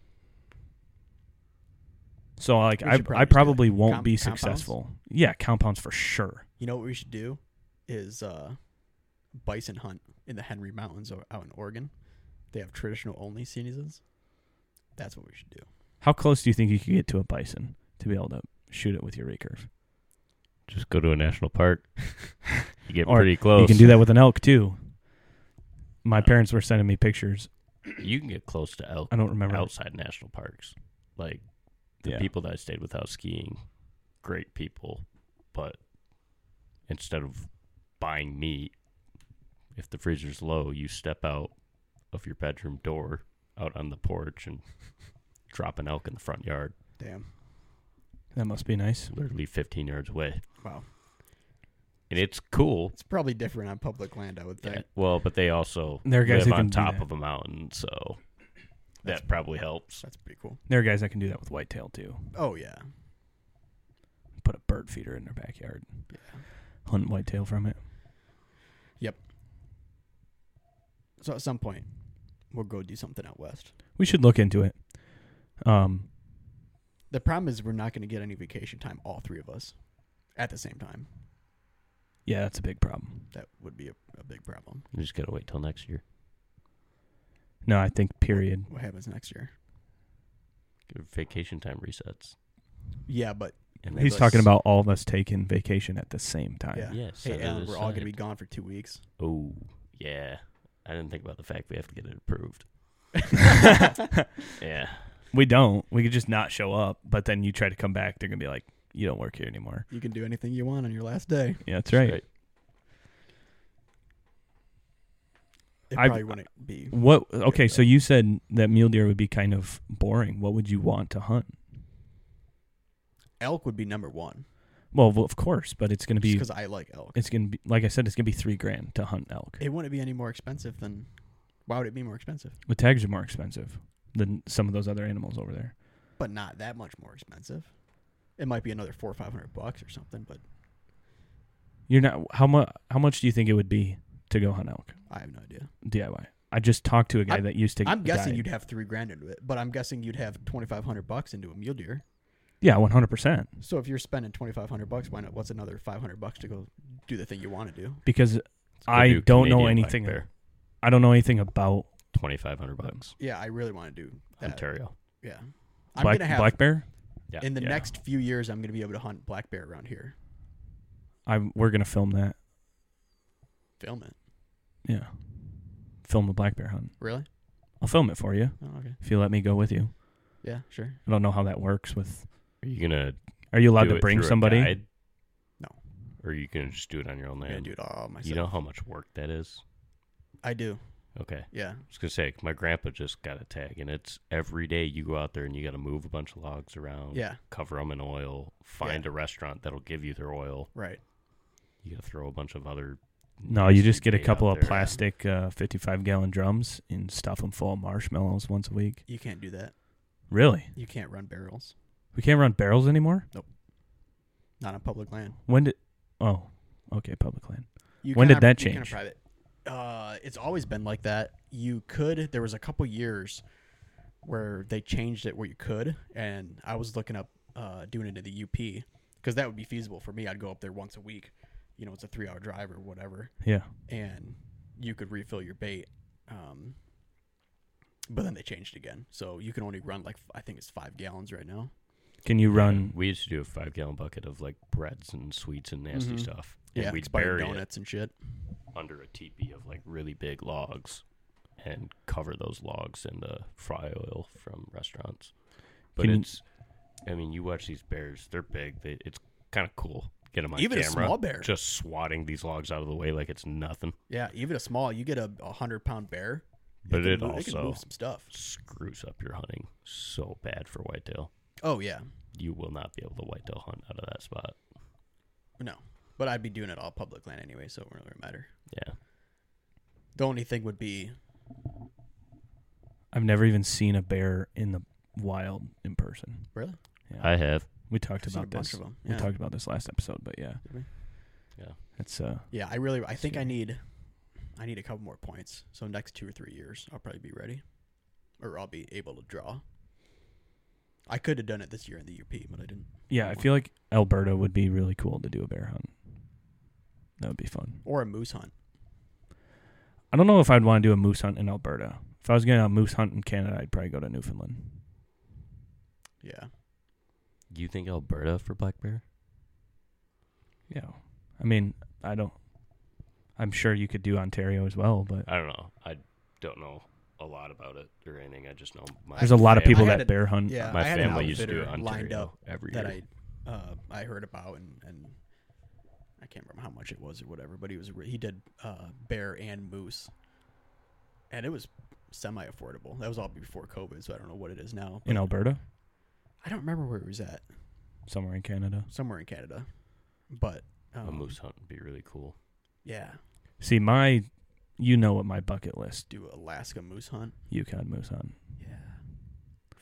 So like We I should probably I just do, probably like, won't comp- be compounds? successful. Yeah, compounds for sure. You know what we should do is uh, bison hunt in the Henry Mountains o- out in Oregon. They have traditional only seasons. That's what we should do. How close do you think you could get to a bison to be able to shoot it with your recurve? Just go to a national park. You get Or pretty close. You can do that with an elk too. My Uh, parents were sending me pictures. You can get close to elk I don't remember. outside national parks. Like the Yeah. people that I stayed with out skiing, great people, but instead of buying meat, if the freezer's low, you step out of your bedroom door out on the porch and drop an elk in the front yard, Damn. That must be nice. literally fifteen yards away. Wow. And it's cool. It's probably different on public land, I would think. Yeah, well, but they also There are guys live who on can do top that. of a mountain, so that probably helps. That's pretty cool. There are guys that can do that with whitetail too. Oh yeah. Put a bird feeder in their backyard. Yeah. Hunt whitetail from it. So at some point, we'll go do something out west. We should look into it. Um, The problem is we're not going to get any vacation time, all three of us, at the same time. yeah, that's a big problem. That would be a, a big problem. You just gotta wait till next year. No, I think period. What happens next year? Vacation time resets. Yeah, but And He's let's- talking about all of us taking vacation at the same time. yeah. Yeah, set Hey, it Alan, we're all going to aside. be gone for two weeks. Oh, yeah. I didn't think about the fact we have to get it approved. Yeah. We don't. We could just not show up, but then you try to come back, they're going to be like, you don't work here anymore. You can do anything you want on your last day. Yeah, that's right. It I've- probably wouldn't be. What? Okay, Yeah. so you said that mule deer would be kind of boring. What would you want to hunt? Elk would be number one. Well, well of course, but it's going to be Because I like elk. it's going to be like I said, it's going to be three grand to hunt elk. It wouldn't be any more expensive than. Why would it be more expensive? The tags are more expensive than some of those other animals over there. But not that much more expensive. It might be another four or five hundred bucks or something, but You're not how much? How much do you think it would be to go hunt elk I have no idea. D I Y? I just talked to a guy I'm- that used to. I'm guessing guide. you'd have three grand into it, but I'm guessing you'd have twenty five hundred bucks into a mule deer. Yeah, one hundred percent. So if you're spending twenty five hundred bucks, why not? What's another five hundred bucks to go do the thing you want to do? Because Let's go I do don't know Canadian black anything. bear. I don't know anything about twenty-five hundred bucks. Yeah, I really want to do that. Ontario. Yeah, I'm black gonna have black bear. Yeah. in the Yeah. next few years. I'm gonna be able to hunt black bear around here. I we're gonna film that. Film it. Yeah, film the black bear hunt. Really? I'll film it for you Oh, okay. if you let me go with you. Yeah, sure. I don't know how that works with. Are you gonna Are you allowed do to it bring through a somebody? guide? No. Or are you gonna just do it on your own I'm gonna land? do it all myself. You know how much work that is? I do. Okay. Yeah. I was gonna say my grandpa just got a tag, and it's every day you go out there and you got to move a bunch of logs around, Yeah. cover them in oil, find a restaurant that'll give you their oil. Right. You got to throw a bunch of other. No, you nasty just get a bait couple out of there. plastic uh, fifty-five gallon drums and stuff them full of marshmallows once a week. You can't do that. Really? You can't run barrels. We can't run barrels anymore? Not on public land. When did? Oh, okay, public land. You When can did have- that you can have change? Private. Uh, it's always been like that. You could. There was a couple years where they changed it where you could, and I was looking up uh, doing it in the U P because that would be feasible for me. I'd go up there once a week. You know, it's a three hour drive or whatever, Yeah. and you could refill your bait. Um, but then they changed again, so you can only run like I think it's five gallons right now. Can you run? We used to do a five gallon bucket of like breads and sweets and nasty Mhm. stuff. And Yeah, we'd expired bury donuts and shit. it under a teepee of like really big logs, and cover those logs in the fry oil from restaurants. But Can you- it's, I mean, you watch these bears; they're big. They, it's kind of cool. Get them on Even a camera, small bear. just swatting these logs out of the way like it's nothing. Yeah, even a small. You get a, a hundred pound bear, But can it move, it can also move some stuff. screws up your hunting so bad for whitetail. Oh yeah, You will not be able to whitetail hunt out of that spot. no, but I'd be doing it all public land anyway, so it wouldn't really matter. Yeah. The only thing would be I've never even seen a bear in the wild in person. really. Yeah. I have. we talked I've seen a about bunch this. of them. We Yeah. talked about this last episode, but yeah, Did we? Yeah. it's uh. Yeah, I really. I think I need. I need a couple more points. So next two or three years, I'll probably be ready, or I'll be able to draw. I could have done it this year in the U P, but I didn't. Yeah, I feel like Alberta would be really cool to do a bear hunt. That would be fun. Or a moose hunt. I don't know if I'd want to do a moose hunt in Alberta. If I was going to moose hunt in Canada, I'd probably go to Newfoundland. Yeah. Do you think Alberta for black bear? Yeah. I mean, I don't. I'm sure you could do Ontario as well, but I don't know. I don't know a lot about it or anything. I just know my there's a lot of family- people I had that a- bear hunt. Yeah, My I had an family used to do outfitter Ontario lined up every that year. I uh, I heard about and, and I can't remember how much it was or whatever, but he was re- he did uh, bear and moose, and it was semi affordable. That was all before COVID, so I don't know what it is now. In but Alberta, I don't remember where it was at. somewhere in Canada. Somewhere in Canada, but um, a moose hunt would be really cool. Yeah, See, my, you know what my bucket list, do Alaska moose hunt. Yukon moose hunt. Yeah,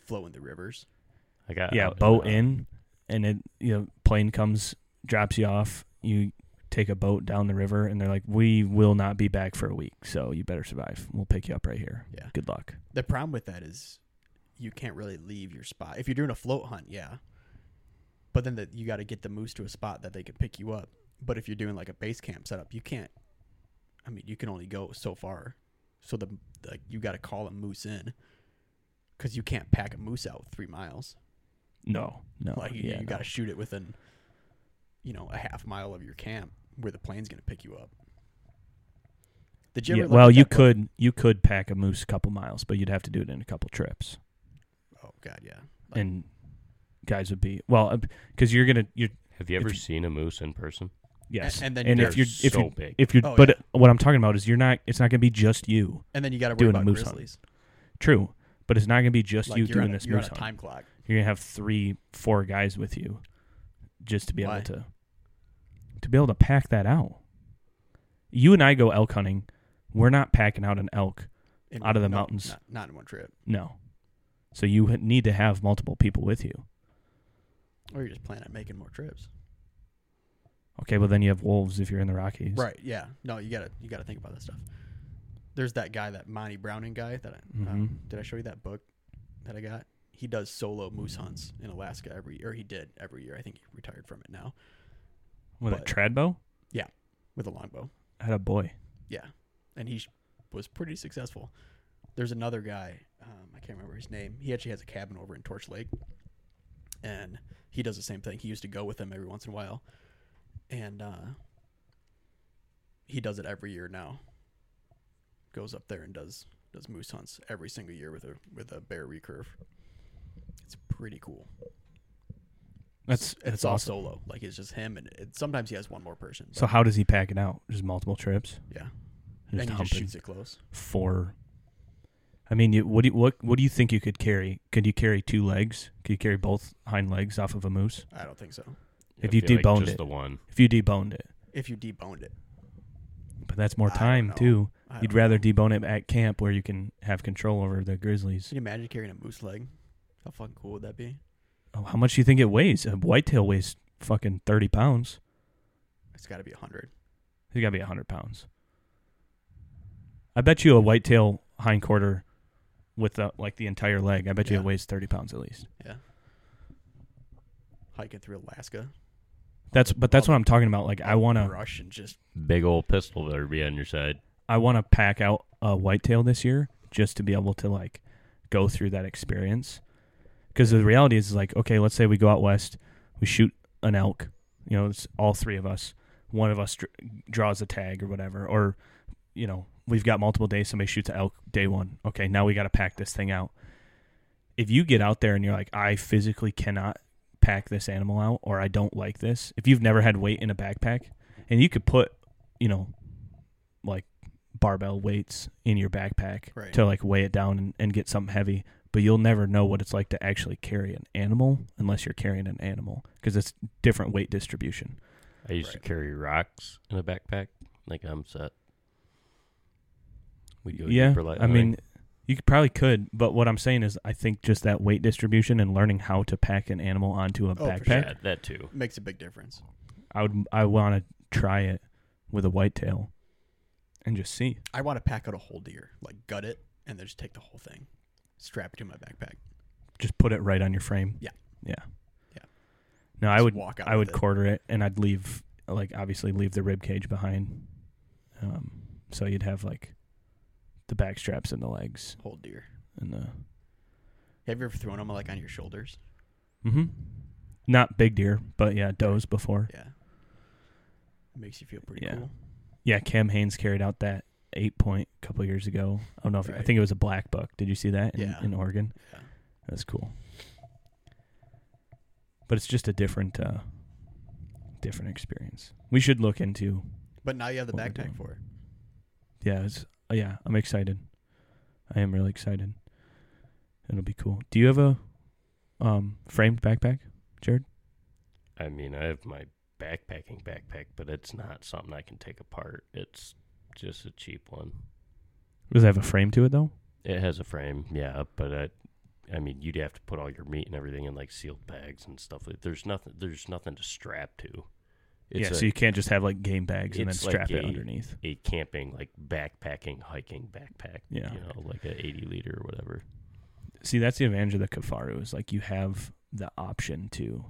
flow in the rivers. I got Yeah, out boat uh, in, and it you know plane comes, drops you off. You take a boat down the river, and they're like, "We will not be back for a week, so you better survive. We'll pick you up right here. Yeah. Good luck." The problem with that is you can't really leave your spot. If you're doing a float hunt, yeah. But then the, you got to get the moose to a spot that they can pick you up. But if you're doing like a base camp setup, you can't. I mean, you can only go so far. So the like you got to call a moose in because you can't pack a moose out three miles. No, no, Like you, yeah, you no. got to shoot it within, you know, a half mile of your camp where the plane's going to pick you up. Did you Yeah, ever look well, at you that book? could you could pack a moose a couple miles, but you'd have to do it in a couple trips, Oh God, yeah. Like, and guys would be well because you're gonna you're Have you ever if you- seen a moose in person? yes, and then and you're if you're if so you big. if you Oh, but yeah. what I'm talking about is you're not it's not gonna be just you. and then you got to worry doing a about moose hunt. grizzlies. True, but it's not gonna be just Like you you're doing on a, this you're moose on a hunt. time clock. You're gonna have three, four guys with you, just to be Why? able to to be able to pack that out. You and I go elk hunting. We're not packing out an elk, In, Out of the no, mountains. Not, not in one trip. no. So you h- need to have multiple people with you. Or you're just planning on making more trips. Okay, well then you have wolves if you're in the Rockies. Right. Yeah. No, you gotta you gotta think about that stuff. There's that guy, that Monty Browning guy. That I, um, Mhm. did I show you that book that I got? He does solo moose hunts in Alaska every, or he did every year. I think he retired from it now With But- a trad bow? with a longbow. Had a boy. Yeah, and he sh- was pretty successful. There's another guy. Um, I can't remember his name. He actually has a cabin over in Torch Lake, and he does the same thing. He used to go with them every once in a while, and uh, he does it every year now. Goes up there and does does moose hunts every single year with a with a bear recurve. It's pretty cool. That's and that's it's all awesome. solo. Like it's just him, and it, sometimes he has one more person. So but how does he pack it out? Just multiple trips? yeah, Just and he just humping shoots it close. four. I mean, you, what do you, what what do you think you could carry? Could you carry two legs? Could you carry both hind legs off of a moose? I don't think so. If I you feel like deboned just it. the one. If you deboned it, If you deboned it, but that's more I don't time know. too. I You'd don't rather know. debone it at camp where you can have control over the grizzlies. Can you imagine carrying a moose leg? How fucking cool would that be? Oh, how much do you think it weighs? A whitetail weighs fucking thirty pounds. It's got to be a hundred. It's got to be one hundred pounds. I bet you a whitetail hind quarter with the, like the entire leg, I bet you Yeah. it weighs thirty pounds at least. Yeah. Hiking through Alaska. That's but that's All what I'm talking about. Like I want to rush and just Big old pistol better be on your side. I want to pack out a whitetail this year just to be able to like go through that experience. Because the reality is, is like, okay, let's say we go out west, we shoot an elk. You know, it's all three of us. One of us dr- draws a tag or whatever, or you know, we've got multiple days. Somebody shoots an elk day one. Okay, now we got to pack this thing out. If you get out there and you're like, I physically cannot pack this animal out, or I don't like this. If you've never had weight in a backpack, and you could put, you know, like barbell weights in your backpack Right. to like weigh it down and, and get something heavy, but you'll never know what it's like to actually carry an animal unless you're carrying an animal because it's different weight distribution. I used to Right. carry rocks in a backpack. Like I'm set. We go yeah, deeper light I mean, you could, probably could, but what I'm saying is I think just that weight distribution and learning how to pack an animal onto a Oh, for backpack, sure. yeah, that too. makes a big difference. I would I want to try it with a whitetail and just see. I want to pack out a whole deer, like gut it, and then just take the whole thing, strap it to my backpack. Just put it right on your frame. Yeah. Yeah. Yeah. No, I Just would walk out I with would it. quarter it and I'd leave like obviously leave the rib cage behind. Um so you'd have like the back straps and the legs Whole deer. and the Have you ever thrown them like on your shoulders? Mhm. Not big deer, but yeah, does before. Yeah. It makes you feel pretty Yeah. cool. Yeah, Cam Haynes carried out that eight point a couple years ago. I don't know if I Right. think it was a black buck. Did you see that in, Yeah. in Oregon? Yeah. That's cool. But it's just a different uh different experience. We should look into But now you have the What we're backpack doing. for it. yeah, it's, uh, yeah, I'm excited. I am really excited. It'll be cool. Do you have a um framed backpack, Jared? I mean, I have my backpacking backpack, but it's not something I can take apart. It's just a cheap one. Does it have a frame to it though? It has a frame, yeah, but I, I mean, you'd have to put all your meat and everything in like sealed bags and stuff. Like, there's nothing. There's nothing to strap to. It's yeah, a, so you can't just have like game bags and then it's strap like it a- underneath. a camping, like backpacking, hiking backpack. Yeah. You know, like a eighty liter or whatever. See, that's the advantage of the Kifaru is like you have the option to.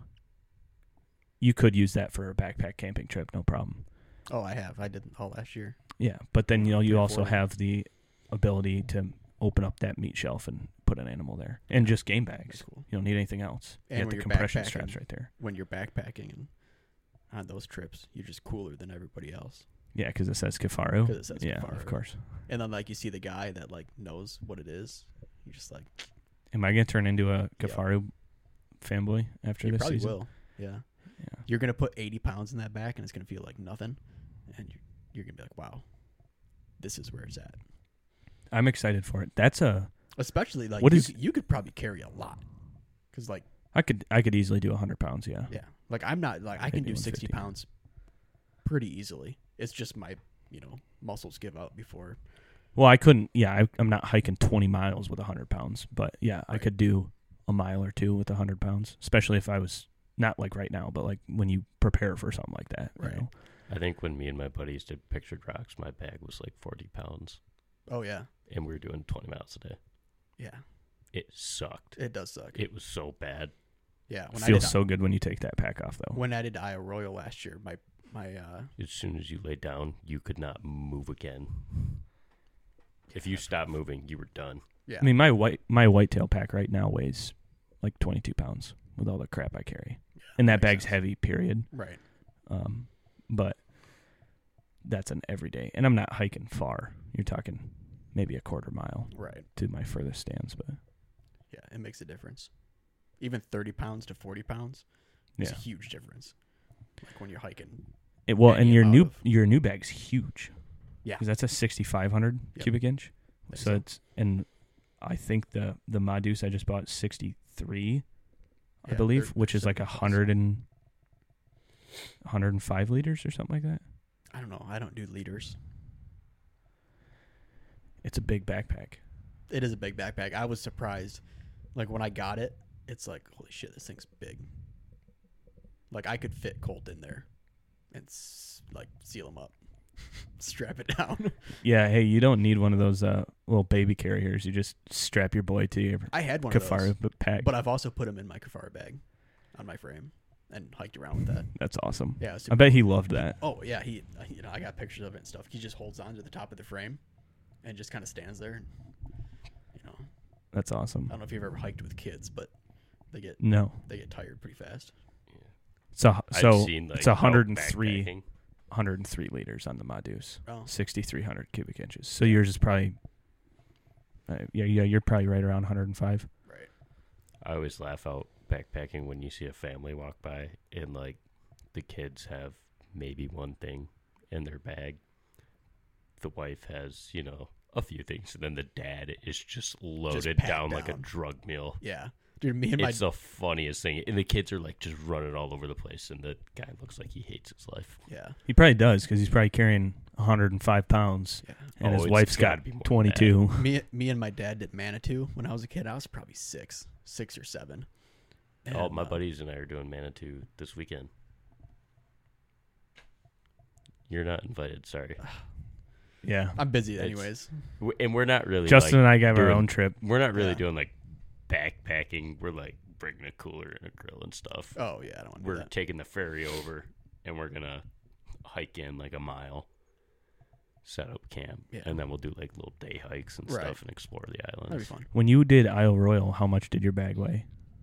You could use that for a backpack camping trip, no problem. Oh, I have. I did all last year. Yeah, but then you know you Three, also four. have the ability to open up that meat shelf and put an animal there, and just game bags. That's cool. You don't need anything else. And you when got the you're compression backpacking- straps right there. When you're backpacking and on those trips, you're just cooler than everybody else. Yeah, because it says Kifaru. 'Cause it says yeah, Kifaru. of course. And then like you see the guy that like knows what it is. You're just like, Am I gonna turn into a Kifaru fanboy after you this probably season? will. Yeah. Yeah. You're gonna put eighty pounds in that back, and it's gonna feel like nothing, and you're, you're gonna be like, wow, this is where it's at. I'm excited for it. That's a. Especially like What you, is- could, you could probably carry a lot, because like I could I could easily do a hundred pounds. Yeah. yeah, like I'm not like I Maybe can do one sixty fifty. pounds pretty easily. It's just my you know muscles give out before. Well, I couldn't. Yeah, I, I'm not hiking twenty miles with a hundred pounds, but yeah, I Right. could do a mile or two with a hundred pounds, especially if I was not like right now, but like when you prepare for something like that. you Right. know? I think when me and my buddies did pictured rocks, my bag was like forty pounds, Oh yeah, and we were doing twenty miles a day. yeah, It sucked. it does suck. It was so bad. yeah, when I Feels did so good when you take that pack off, though. when I did Iowa Royal last year, my my uh As soon as you laid down, you could not move again. If you stopped moving, you were done. yeah I mean, my white my whitetail pack right now weighs like twenty-two pounds with all the crap I carry, yeah, and that makes bag's sense. heavy. Period. Right. Um, but that's an everyday, and I'm not hiking far. You're talking maybe a quarter mile Right. to my furthest stands, but Yeah, it makes a difference. Even thirty pounds to forty pounds is yeah. a huge difference. Like when you're hiking. It, well, any and your amount new of- your new bag's huge. Yeah. because that's a sixty-five hundred Yep. cubic inch. Think So so. it's and I think the the Madus I just bought is sixty-three, I Yeah, believe, they're- which they're is like a similar size. hundred and hundred and five liters or something like that. I don't know. I don't do liters. It's a big backpack. It is a big backpack. I was surprised. Like when I got it, it's like, holy shit, this thing's big. Like I could fit Colt in there and s- like seal him up, strap it down. Yeah, hey, you don't need one of those uh, little baby carriers. You just strap your boy to your I had one of Kifaru those, b- pack. but I've also put him in my Kifaru bag on my frame and hiked around with that. That's awesome. Yeah, it was I super bet he loved that. Oh yeah, he uh, you know I got pictures of it and stuff. He just holds on to the top of the frame, and just kind of stands there. And, you know, That's I awesome. don't know if you've ever hiked with kids, but they get No, they get tired pretty fast. so I've so seen, like, it's one out hundred three, backpacking. one hundred three liters on the Madus, Oh, sixty-three hundred cubic inches. So yours is probably, uh, yeah, yeah, you're probably right around one hundred five. right. I always laugh out backpacking when you see a family walk by and like the kids have maybe one thing in their bag. The wife has, you know, a few things, and then the dad is just loaded packed down, like a down. drug meal. Yeah, dude. Me and my It's the funniest thing. And the kids are like just running all over the place, and the guy looks like he hates his life. yeah He probably does because he's probably carrying one hundred five pounds, yeah. and Oh, his it's wife's gotta got be more than twenty-two. Me me and my dad did Manitou when I was a kid. I was probably six, six or seven. Oh, And, my uh, buddies and I are doing Manitou this weekend. You're not invited, sorry. Yeah, I'm busy It's- anyways. W- And we're not really Justin like, and I got our doing- own trip. we're not really Yeah. doing like backpacking. We're like bringing a cooler and a grill and stuff. Oh yeah, I don't want to do We're that. taking the ferry over, and we're gonna hike in like a mile, set up camp, Yeah. and then we'll do like little day hikes and Right. stuff and explore the That'd be islands. fun. When you did Isle Royal, how much did your bag weigh?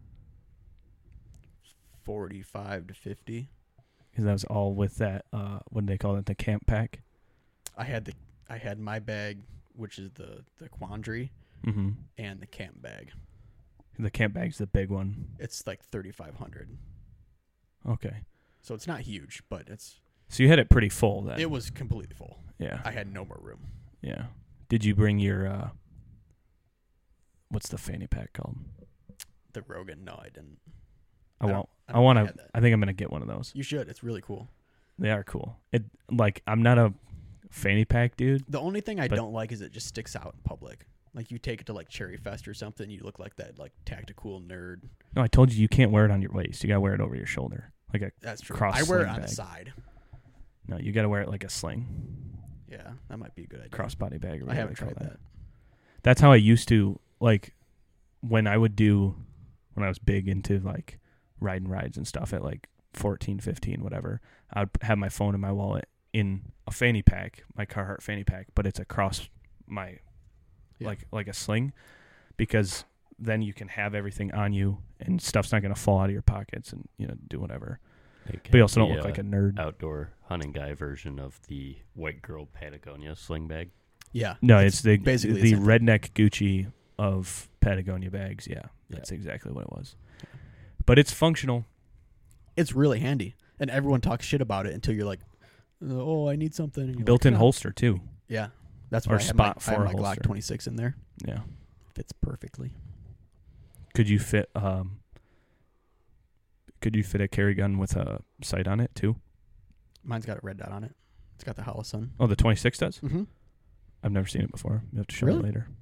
Forty-five to fifty. Because that was all with that. Uh, what do they call it? The camp pack. I had the I had my bag, which is the the quandary, Mm-hmm. and the camp bag. The camp bag's the big one. It's like thirty-five hundred. Okay, So it's not huge, but it's so you had it pretty full then. it was completely full. Yeah, I had no more room. yeah. Did you bring your uh, what's the fanny pack called? The Rogan, no, I didn't. I I don't- won't. I I, don't want think I to. had that. I think I'm gonna get one of those. You should. It's really cool. They are cool. It like I'm not a fanny pack dude. The only thing I But- don't like is it just sticks out in public. Like you take it to like Cherry Fest or something, you look like that like tactical nerd. No, I told you you can't wear it on your waist. You gotta wear it over your shoulder, like a That's true. cross I wear it sling on bag. the side. No, you gotta wear it like a sling, Yeah, that might be a good idea. crossbody bag. Or I whatever haven't they call tried that. That's how I used to, like, when I would do, when I was big into, like, riding rides and stuff at, like, fourteen, fifteen, whatever, I'd have my phone in my wallet in a fanny pack, my Carhartt fanny pack, but it's across my, Yeah. like, like a sling, because then you can have everything on you and stuff's not going to fall out of your pockets and, you know, do whatever. It But you can also don't be look like a nerd. outdoor hunting guy version of the white girl Patagonia sling bag. Yeah. No, it's, the basically the the same thing. redneck Gucci of Patagonia bags. Yeah, that's exactly what it was. But it's functional. It's really handy, and everyone talks shit about it until you're like, "Oh, I need something." And you're Built-in like, "Oh." holster too. Yeah, that's Or why I have my, spot I have for my Glock holster. twenty-six in there. Yeah. Fits perfectly. Could you fit um could you fit a carry gun with a sight on it too? Mine's got a red dot on it. It's got the Holosun. Oh, the twenty-six does? Mm-hmm. I've never seen it before. You have to show Really? it later.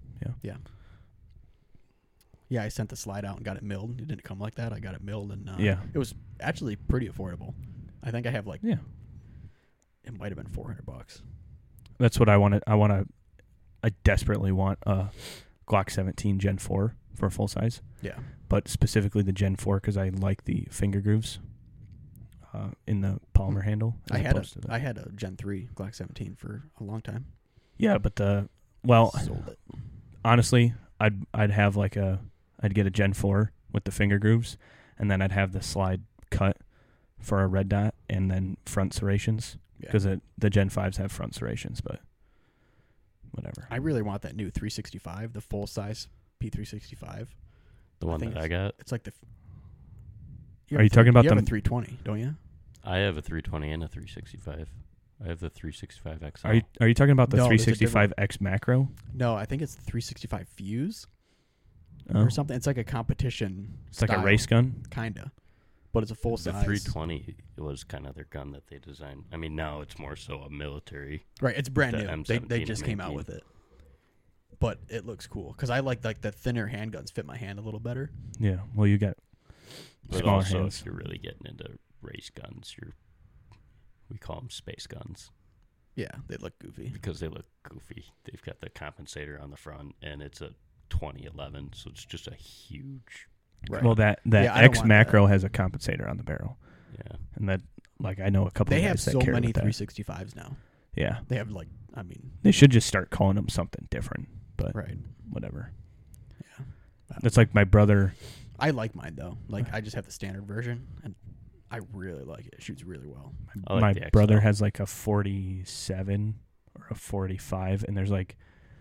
Yeah, I sent the slide out and got it milled. It didn't come like that. I got it milled, and uh, Yeah. it was actually pretty affordable. I think I have like Yeah. it might have been four hundred bucks. That's what I wanted. I want to I desperately want a Glock seventeen Gen four for full size, Yeah, but specifically the Gen four cuz I like the finger grooves uh, in the polymer handle. I as had a opposed to the- I had a Gen three Glock seventeen for a long time. Yeah, but the well, Sold it. honestly, I'd I'd have like a I'd get a Gen four with the finger grooves, and then I'd have the slide cut for a red dot and then front serrations Yeah. because the Gen fives have front serrations, but whatever. I really want that new three sixty-five, the full size P three sixty-five. The I one think that I it's- got, It's like the. f- Are have you a talking three- about you have the- a three twenty, don't you? I have a three twenty and a three sixty-five. I have the three sixty-five X L. Are you are you talking about the No, three there's a sixty-five X macro No, I think it's the three sixty-five Fuse Oh. or something. It's like a competition. It's like a race gun. kinda, but it's a full The size. three twenty was kind of their gun that they designed. I mean, now it's more so a military. Right, it's brand The new. M They seventeen they and just came out nineteen. with it, but it looks cool because I like like the thinner handguns fit my hand a little better. Yeah. Well, you got But smaller also, hands. if you're really getting into race guns, you're we call them space guns Yeah, they look goofy. because they look goofy. They've got the compensator on the front, and it's a twenty eleven, so it's just a huge. Right. well that that Yeah, I don't X want macro has a compensator on the barrel, Yeah, and that like I know a couple they of have guys that so carry many with that. three sixty-fives now. Yeah. They have like, I mean, They should just start calling them something different, but right. whatever. Yeah. That's like my brother. I like mine though. Like I just have the standard version, and I really like it. It shoots really well. I like my the X L. brother has like a forty-seven or a forty-five, and there's like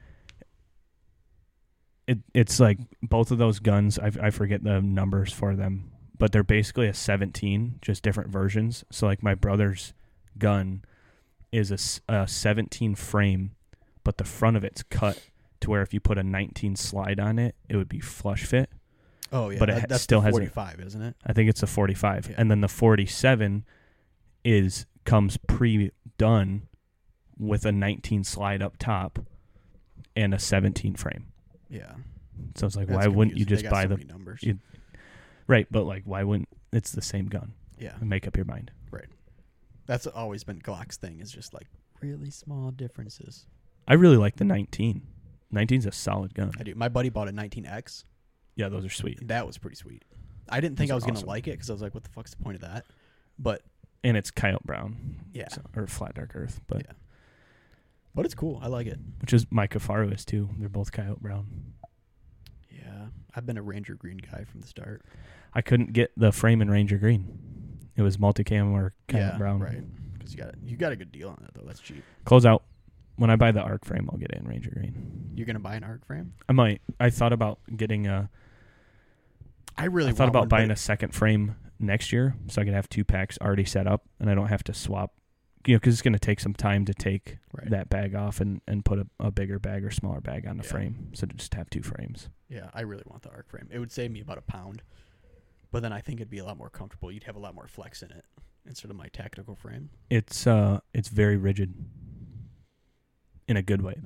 it. It's like both of those guns. I I forget the numbers for them, but they're basically a seventeen, just different versions. So like my brother's gun is a, s- a seventeen frame, but the front of it's cut to where if you put a nineteen slide on it, it would be flush fit. Oh yeah, But it that- ha- that's still the has a- forty-five, isn't it? I think it's a forty-five, Yeah. and then the forty-seven is comes pre-done with a nineteen slide up top and a seventeen frame. Yeah. So it's like, That's why wouldn't you confusing. They just got buy so the many numbers? you- right? But like, why wouldn't it's the same gun? Yeah, And make up your mind. that's always been Glock's thing. Is just like really small differences. I really like the nineteen. nineteen's a solid gun. I do. My buddy bought a nineteen X. Yeah, those are sweet, That was pretty sweet. I didn't think Those I are was gonna awesome. like it because I was like, "What the fuck's the point of that?" But and it's coyote brown. yeah, so- or flat dark earth, but Yeah. but it's cool. I like it. which is my Kafaru is too. They're both coyote brown. Yeah, I've been a Ranger Green guy from the start. I couldn't get the frame in Ranger Green. It was multicam or coyote yeah, brown. right. Because you got you got a good deal on that though. That's cheap. Close out. When I buy the arc frame, I'll get it in Ranger Green. You're gonna buy an arc frame? I might. I thought about getting a. I really I thought want about one, but buying it- a second frame next year, so I could have two packs already set up, and I don't have to swap. You know, because it's going to take some time to take Right. that bag off and, and put a, a bigger bag or smaller bag on the Yeah. frame. So to just have two frames. Yeah, I really want the arc frame. It would save me about a pound, but then I think it'd be a lot more comfortable. You'd have a lot more flex in it instead of my tactical frame. It's uh, it's very rigid. In a good way, though.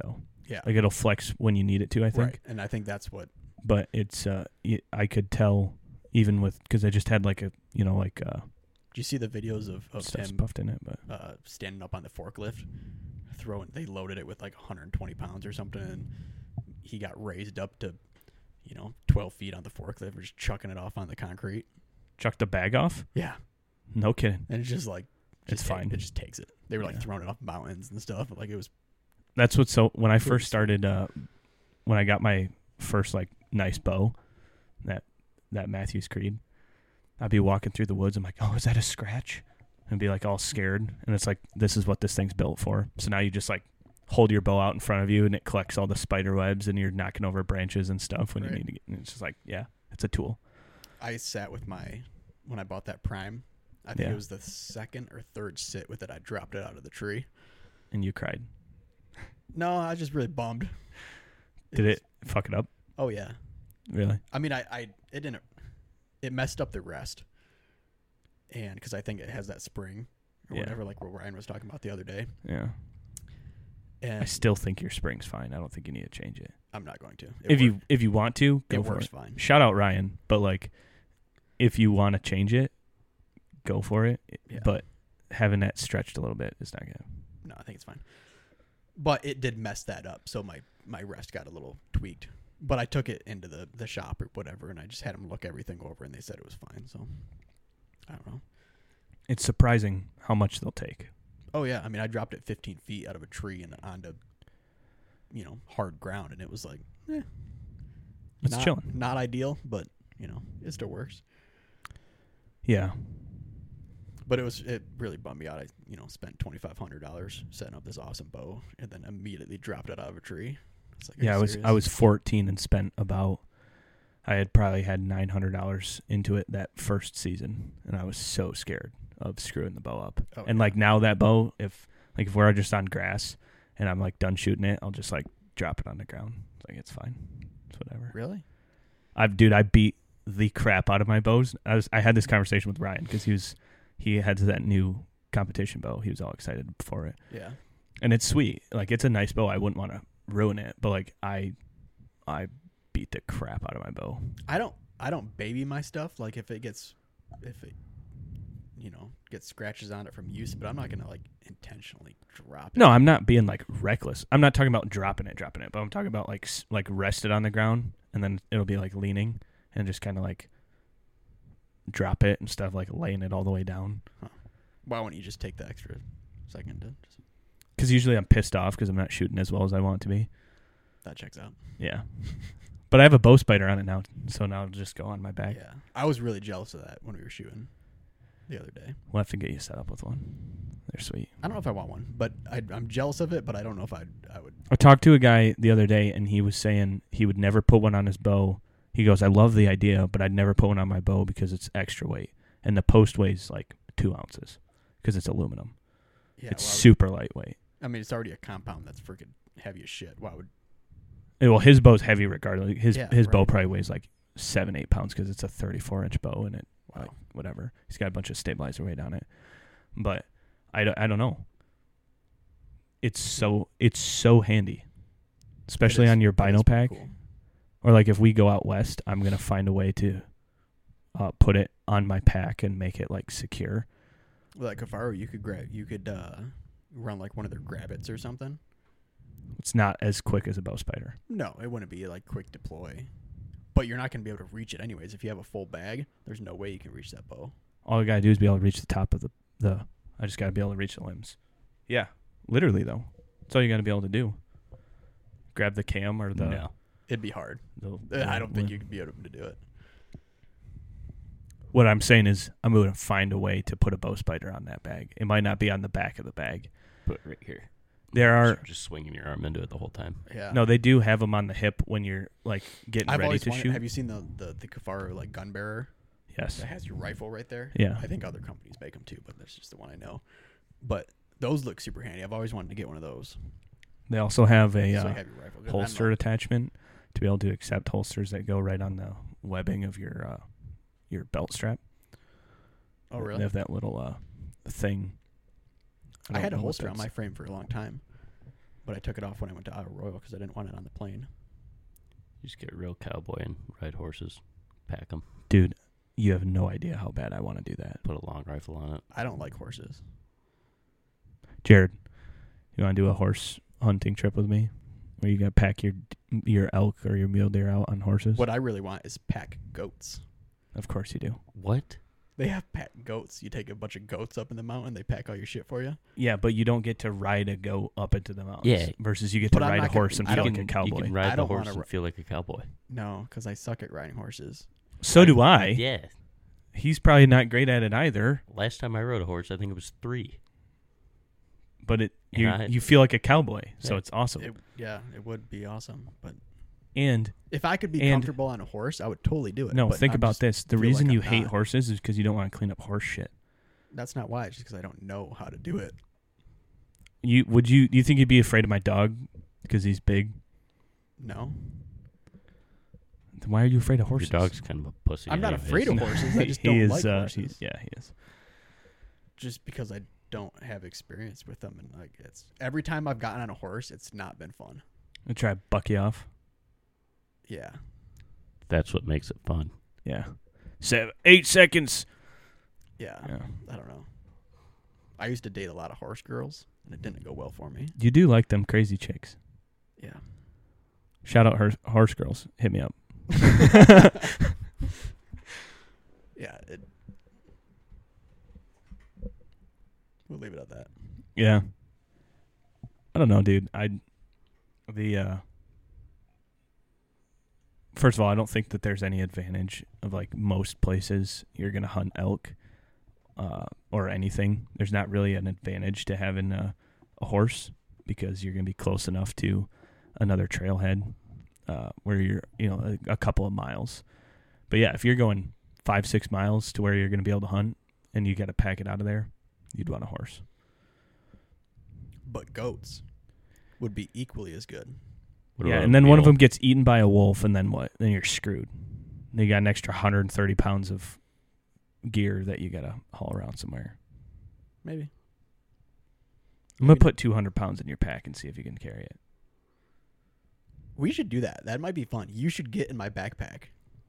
Yeah. Like it'll flex when you need it to, I think. Right. And I think that's what. But it's uh, y- I could tell even with because I just had like a you know like uh, Do you see the videos of, of stuff him puffed in it, but uh, standing up on the forklift, throwing? They loaded it with like one hundred twenty pounds or something, and he got raised up to, you know, twelve feet on the forklift, or just chucking it off on the concrete. chuck the bag off. Yeah. No kidding. And it's just like It's just fine. It just takes it. They were like Yeah. throwing it off mountains and stuff. Like it was. That's what's so when I Pretty first started uh, when I got my first like nice bow, that that Matthews Creed, I'd be walking through the woods. I'm like, oh, is that a scratch? And be like all scared. And it's like, this is what this thing's built for. So now you just like hold your bow out in front of you and it collects all the spider webs and you're knocking over branches and stuff when Right. you need to get. And it's just like, yeah, it's a tool. I sat with my when I bought that Prime. I think Yeah. it was the second or third sit with it. I dropped it out of the tree. And you cried. No, I was just really bummed. Did was- it fuck it up? Oh yeah. Really? I mean, I, I it didn't. It messed up the rest. And because I think it has that spring or Yeah. whatever, like what Ryan was talking about the other day. Yeah. And I still think your spring's fine. I don't think you need to change it. I'm not going to. It if work- you if you want to, go it for works it. fine. Shout out Ryan, but like, if you want to change it, go for it. Yeah. But having that stretched a little bit is not good. No, I think it's fine. But it did mess that up, so my, my rest got a little tweaked. But I took it into the, the shop or whatever, and I just had them look everything over, and they said it was fine. So I don't know. It's surprising how much they'll take. Oh yeah, I mean, I dropped it fifteen feet out of a tree and onto, you know, hard ground, and it was like, eh, It's not, chilling. Not ideal, but you know, it still works. Yeah. But it was it really bummed me out. I you know spent twenty five hundred dollars setting up this awesome bow, and then immediately dropped it out of a tree. It's like, are Yeah, you I was serious? I was fourteen and spent about I had probably had nine hundred dollars into it that first season, and I was so scared of screwing the bow up. Oh, and yeah. like now that bow, if like if we're just on grass and I'm like done shooting it, I'll just like drop it on the ground. It's like it's fine. It's whatever. Really? I've dude, I beat the crap out of my bows. I was I had this conversation with Ryan because he was he had that new competition bow. He was all excited for it, Yeah. and it's sweet. Like it's a nice bow. I wouldn't want to ruin it, but like I I beat the crap out of my bow. I don't I don't baby my stuff. Like if it gets if it you know gets scratches on it from use, but I'm not gonna like intentionally drop it. No, I'm not being like reckless. I'm not talking about dropping it, dropping it, but I'm talking about like s- like rest it on the ground and then it'll be like leaning and just kind of like drop it instead of like laying it all the way down. Why wouldn't you just take the extra second to just Because usually I'm pissed off because I'm not shooting as well as I want to be. that checks out? Yeah. But I have a bow spider on it now, so now it'll just go on my back. Yeah. I was really jealous of that when we were shooting the other day. We'll have to get you set up with one. They're sweet. I don't know if I want one, but I, I'm jealous of it. But I don't know if I I would. I talked to a guy the other day, and he was saying he would never put one on his bow. He goes, I love the idea, but I'd never put one on my bow because it's extra weight. And the post weighs like two ounces because it's aluminum. Yeah, it's why would- super lightweight. I mean, it's already a compound that's freaking heavy as shit. Why would? Eh, Well, his bow's heavy regardless. His Yeah, his bow right. probably weighs like seven, eight pounds because it's a thirty-four inch bow, and it Wow. like whatever. He's got a bunch of stabilizer weight on it, but I don't, I don't know. It's so it's so handy, especially It is- on your it is bino pretty pack, cool. or like if we go out west, I'm gonna find a way to uh, put it on my pack and make it like secure. Like Kafaro, you could grab, you could uh, run like one of their grabbits or something. It's not as quick as a bow spider. No, it wouldn't be like quick deploy, but you're not going to be able to reach it anyways. If you have a full bag, there's no way you can reach that bow. All I gotta do is be able to reach the top of the the. I just gotta be able to reach the limbs. Yeah, literally though. That's all you gotta be able to do. Grab the cam or the. No. It'd be hard. the- I don't think the- you could be able to do it. What I'm saying is, I'm going to find a way to put a bow spider on that bag. It might not be on the back of the bag. Put it right here. There are just swinging your arm into it the whole time. Yeah. no, they do have them on the hip when you're like getting I've ready always to wanted, shoot. have you seen the the, the Kafaro like gun bearer Yes. that has your rifle right there? Yeah. I think other companies make them too, but that's just the one I know. But those look super handy. I've always wanted to get one of those. They also have a So uh, you have your rifle. I don't holster know. attachment to be able to accept holsters that go right on the webbing of your uh, your belt strap. Oh They really? have that little uh, thing. I, don't had a know what holster on that's- my frame for a long time. but I took it off when I went to Isle Royale because I didn't want it on the plane. You just get a real cowboy and ride horses, pack them, Dude, you have no idea how bad I want to do that. put a long rifle on it. I don't like horses. Jared, you want to do a horse hunting trip with me? Where you got to pack your your elk or your mule deer out on horses? What I really want is pack goats. Of course you do. What? They have pack goats. You take a bunch of goats up in the mountain, they pack all your shit for you. Yeah, but you don't get to ride a goat up into the mountains. Yeah. Versus you get But to I'm ride a not gonna- horse and I feel don't- like a You cowboy. can I ride the don't horse wanna and ri- feel like a cowboy. No, because I suck at riding horses. So do I. Yeah. He's probably not great at it either. Last time I rode a horse, I think it was three. But it And you I- you feel like a cowboy, so Yeah. it's awesome. It, yeah, it would be awesome. But and if I could be And- comfortable on a horse, I would totally do it. no, But think I'm about just- this. The feel reason like you I'm hate not. horses is because you don't want to clean up horse shit. That's not why. It's just because I don't know how to do it. You would you you think you'd be afraid of my dog because he's big? No, Then why are you afraid of horses? Your dog's kind of a pussy. I'm not anyways. afraid of horses. I just he don't is, like uh, horses. he's- yeah, he is. Just because I don't have experience with them, and like it's every time I've gotten on a horse, it's not been fun. I try to buck you off. Yeah, That's what makes it fun. Yeah, seven, eight seconds. yeah. Yeah, I don't know. I used to date a lot of horse girls, and it didn't go well for me. you do like them crazy chicks. Yeah. Shout out her horse girls. Hit me up. Yeah. It, we'll leave it at that. Yeah. I don't know, dude. I the uh first of all, I don't think that there's any advantage of like most places you're gonna hunt elk uh or anything. There's not really an advantage to having a, a horse because you're gonna be close enough to another trailhead uh where you're you know a, a couple of miles. But yeah, if you're going five, six miles to where you're gonna be able to hunt and you gotta pack it out of there, you'd want a horse. But goats would be equally as good. What Yeah, about and a then one of mule? them gets eaten by a wolf, and then what? Then you're screwed. Then you got an extra one hundred thirty pounds of gear that you got to haul around somewhere. Maybe. I'm going to put two hundred pounds in your pack and see if you can carry it. We should do that. That might be fun. You should get in my backpack.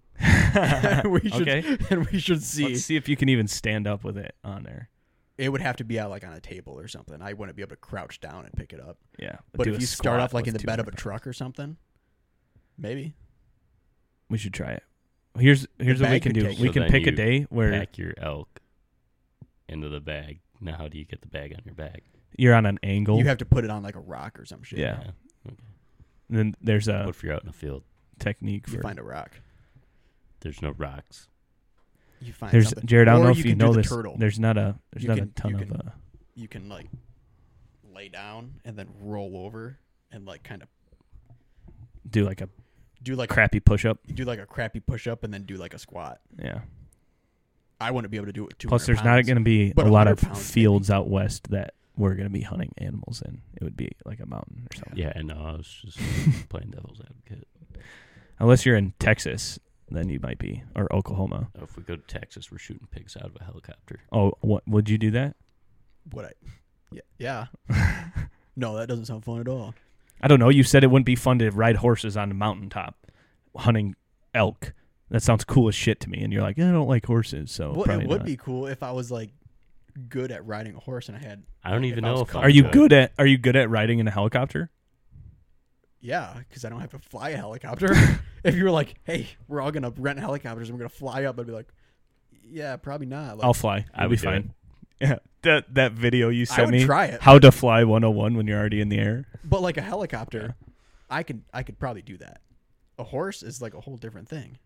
we should, Okay. And we should see. Let's see if you can even stand up with it on there. It would have to be out like on a table or something. I wouldn't be able to crouch down and pick it up. Yeah. But do if a you start squat off like in with the bed of a two hundred pounds. truck or something, maybe. We should try it. Here's here's what we bag can could do. take We So can then pick a you day where pack your elk into the bag. Now, how do you get the bag on your bag? you're on an angle. You have to put it on like a rock or some shit. Yeah. Okay. And then there's What a if you're out in the field? technique You for find a rock. There's no rocks. You find There's something. Jared, I don't Or know if you you can do know the this. turtle. There's not a there's You not can- a ton you of can- uh You can like lay down and then roll over and like kind of do like a do like crappy push up. do like a crappy push up and then do like a squat. Yeah. I wouldn't be able to do it with two. Plus, there's not going to be But a lot of one hundred pounds, fields out west that we're going to be hunting animals in. It would be like a mountain or something. Yeah, I know. I was just playing devil's advocate. Unless you're in Texas, then you might be, or Oklahoma. Oh, if we go to Texas, we're shooting pigs out of a helicopter. Oh, what would you do that? Would I? Yeah. Yeah. No, that doesn't sound fun at all. I don't know. You said it wouldn't be fun to ride horses on the mountaintop hunting elk. That sounds cool as shit to me. And you're like, I don't like horses, so Well, probably it would not. be cool if I was like good at riding a horse and I had. I don't If even I was know if com- I'm Are you good at Are you good at riding in a helicopter? Yeah, because I don't have to fly a helicopter. If you were like, "Hey, we're all gonna rent helicopters and we're gonna fly up," I'd be like, "Yeah, probably not." Like, I'll fly. I I'll be would do fine. Yeah, that that video you I sent would me, try it, how to fly one oh one when you're already in the air. but like a helicopter, I could I could probably do that. A horse is like a whole different thing.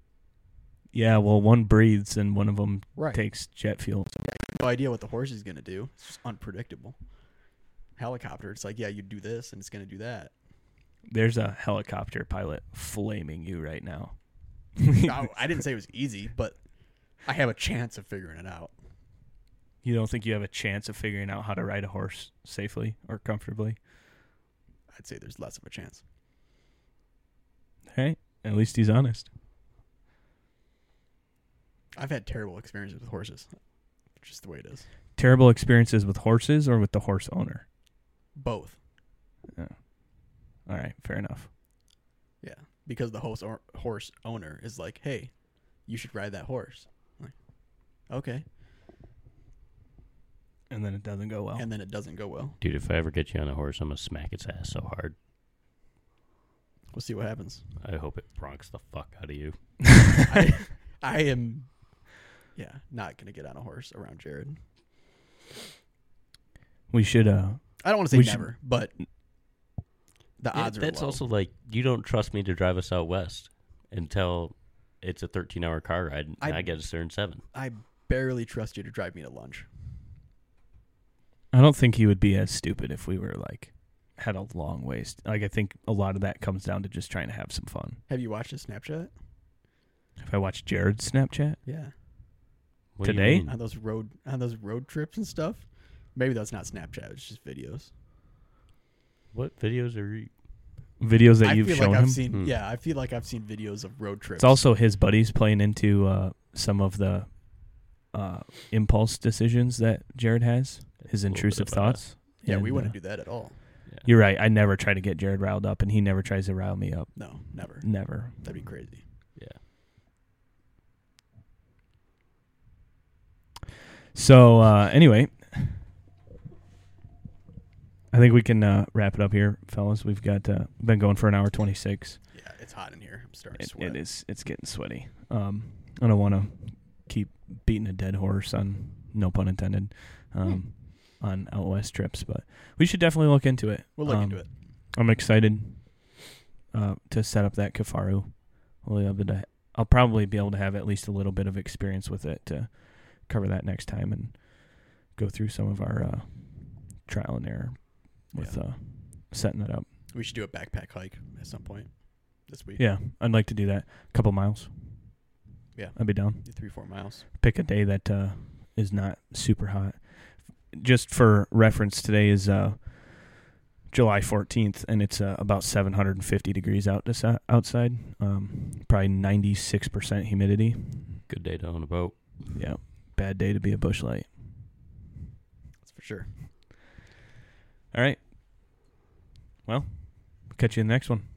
Yeah, well, one breathes and one of them Right. takes jet fuel. So. No idea what the horse is gonna do. It's just unpredictable. Helicopter, it's like, yeah, you do this and it's gonna do that. There's a helicopter pilot flaming you right now. No, I didn't say it was easy, but I have a chance of figuring it out. You don't think you have a chance of figuring out how to ride a horse safely or comfortably? I'd say there's less of a chance. Hey, at least he's honest. I've had terrible experiences with horses. Just the way it is. Terrible experiences with horses or with the horse owner? Both. Yeah. All right, fair enough. Yeah, because the host or, horse owner is like, hey, you should ride that horse. I'm like, okay. And then it doesn't go well. And then it doesn't go well. Dude, if I ever get you on a horse, I'm going to smack its ass so hard. We'll see what happens. I hope it broncs the fuck out of you. I, I am, yeah, not going to get on a horse around Jared. We should, uh, I don't want to say We should- never, but the Yeah, odds are that's low. also like, you don't trust me to drive us out west until it's a thirteen-hour car ride, and I- I, get us there in seven. I barely trust you to drive me to lunch. I don't think he would be as stupid if we were like had a long ways. Like I think a lot of that comes down to just trying to have some fun. Have you watched his Snapchat? If I watch Jared's Snapchat, Yeah. What do you Today? mean? On those road on those road trips and stuff. Maybe that's not Snapchat. It's just videos. What videos are you? videos that I you've feel shown like I've him. seen. Hmm. Yeah, I feel like I've seen videos of road trips. It's also his buddies playing into uh, some of the uh, impulse decisions that Jared has. His A little bit intrusive of a- thoughts. yeah, we And, wouldn't uh, do that at all. Yeah. You're right. I never try to get Jared riled up, and he never tries to rile me up. No, never. Never. That'd be crazy. Yeah. So uh, anyway, I think we can uh, wrap it up here, fellas. We've got uh, been going for an hour twenty-six. Yeah, it's hot in here. I'm starting It, to sweat. it is. It's getting sweaty. Um, I don't want to keep beating a dead horse on, no pun intended, um, on out west trips, but we should definitely look into it. We'll look Um, into it. I'm excited uh, to set up that Kafaru. We'll be able to, I'll probably be able to have at least a little bit of experience with it to cover that next time and go through some of our uh, trial and error with Yeah. uh, setting it up. We should do a backpack hike at some point this week. Yeah, I'd like to do that. A couple miles. Yeah. I'd be down. Three, four miles. Pick a day that uh, is not super hot. Just for reference, today is uh, July fourteenth, and it's uh, about seven hundred fifty degrees out to, outside. Um, probably ninety-six percent humidity. Good day to own a boat. Yeah, bad day to be a bush light. That's for sure. All right. Well, catch you in the next one.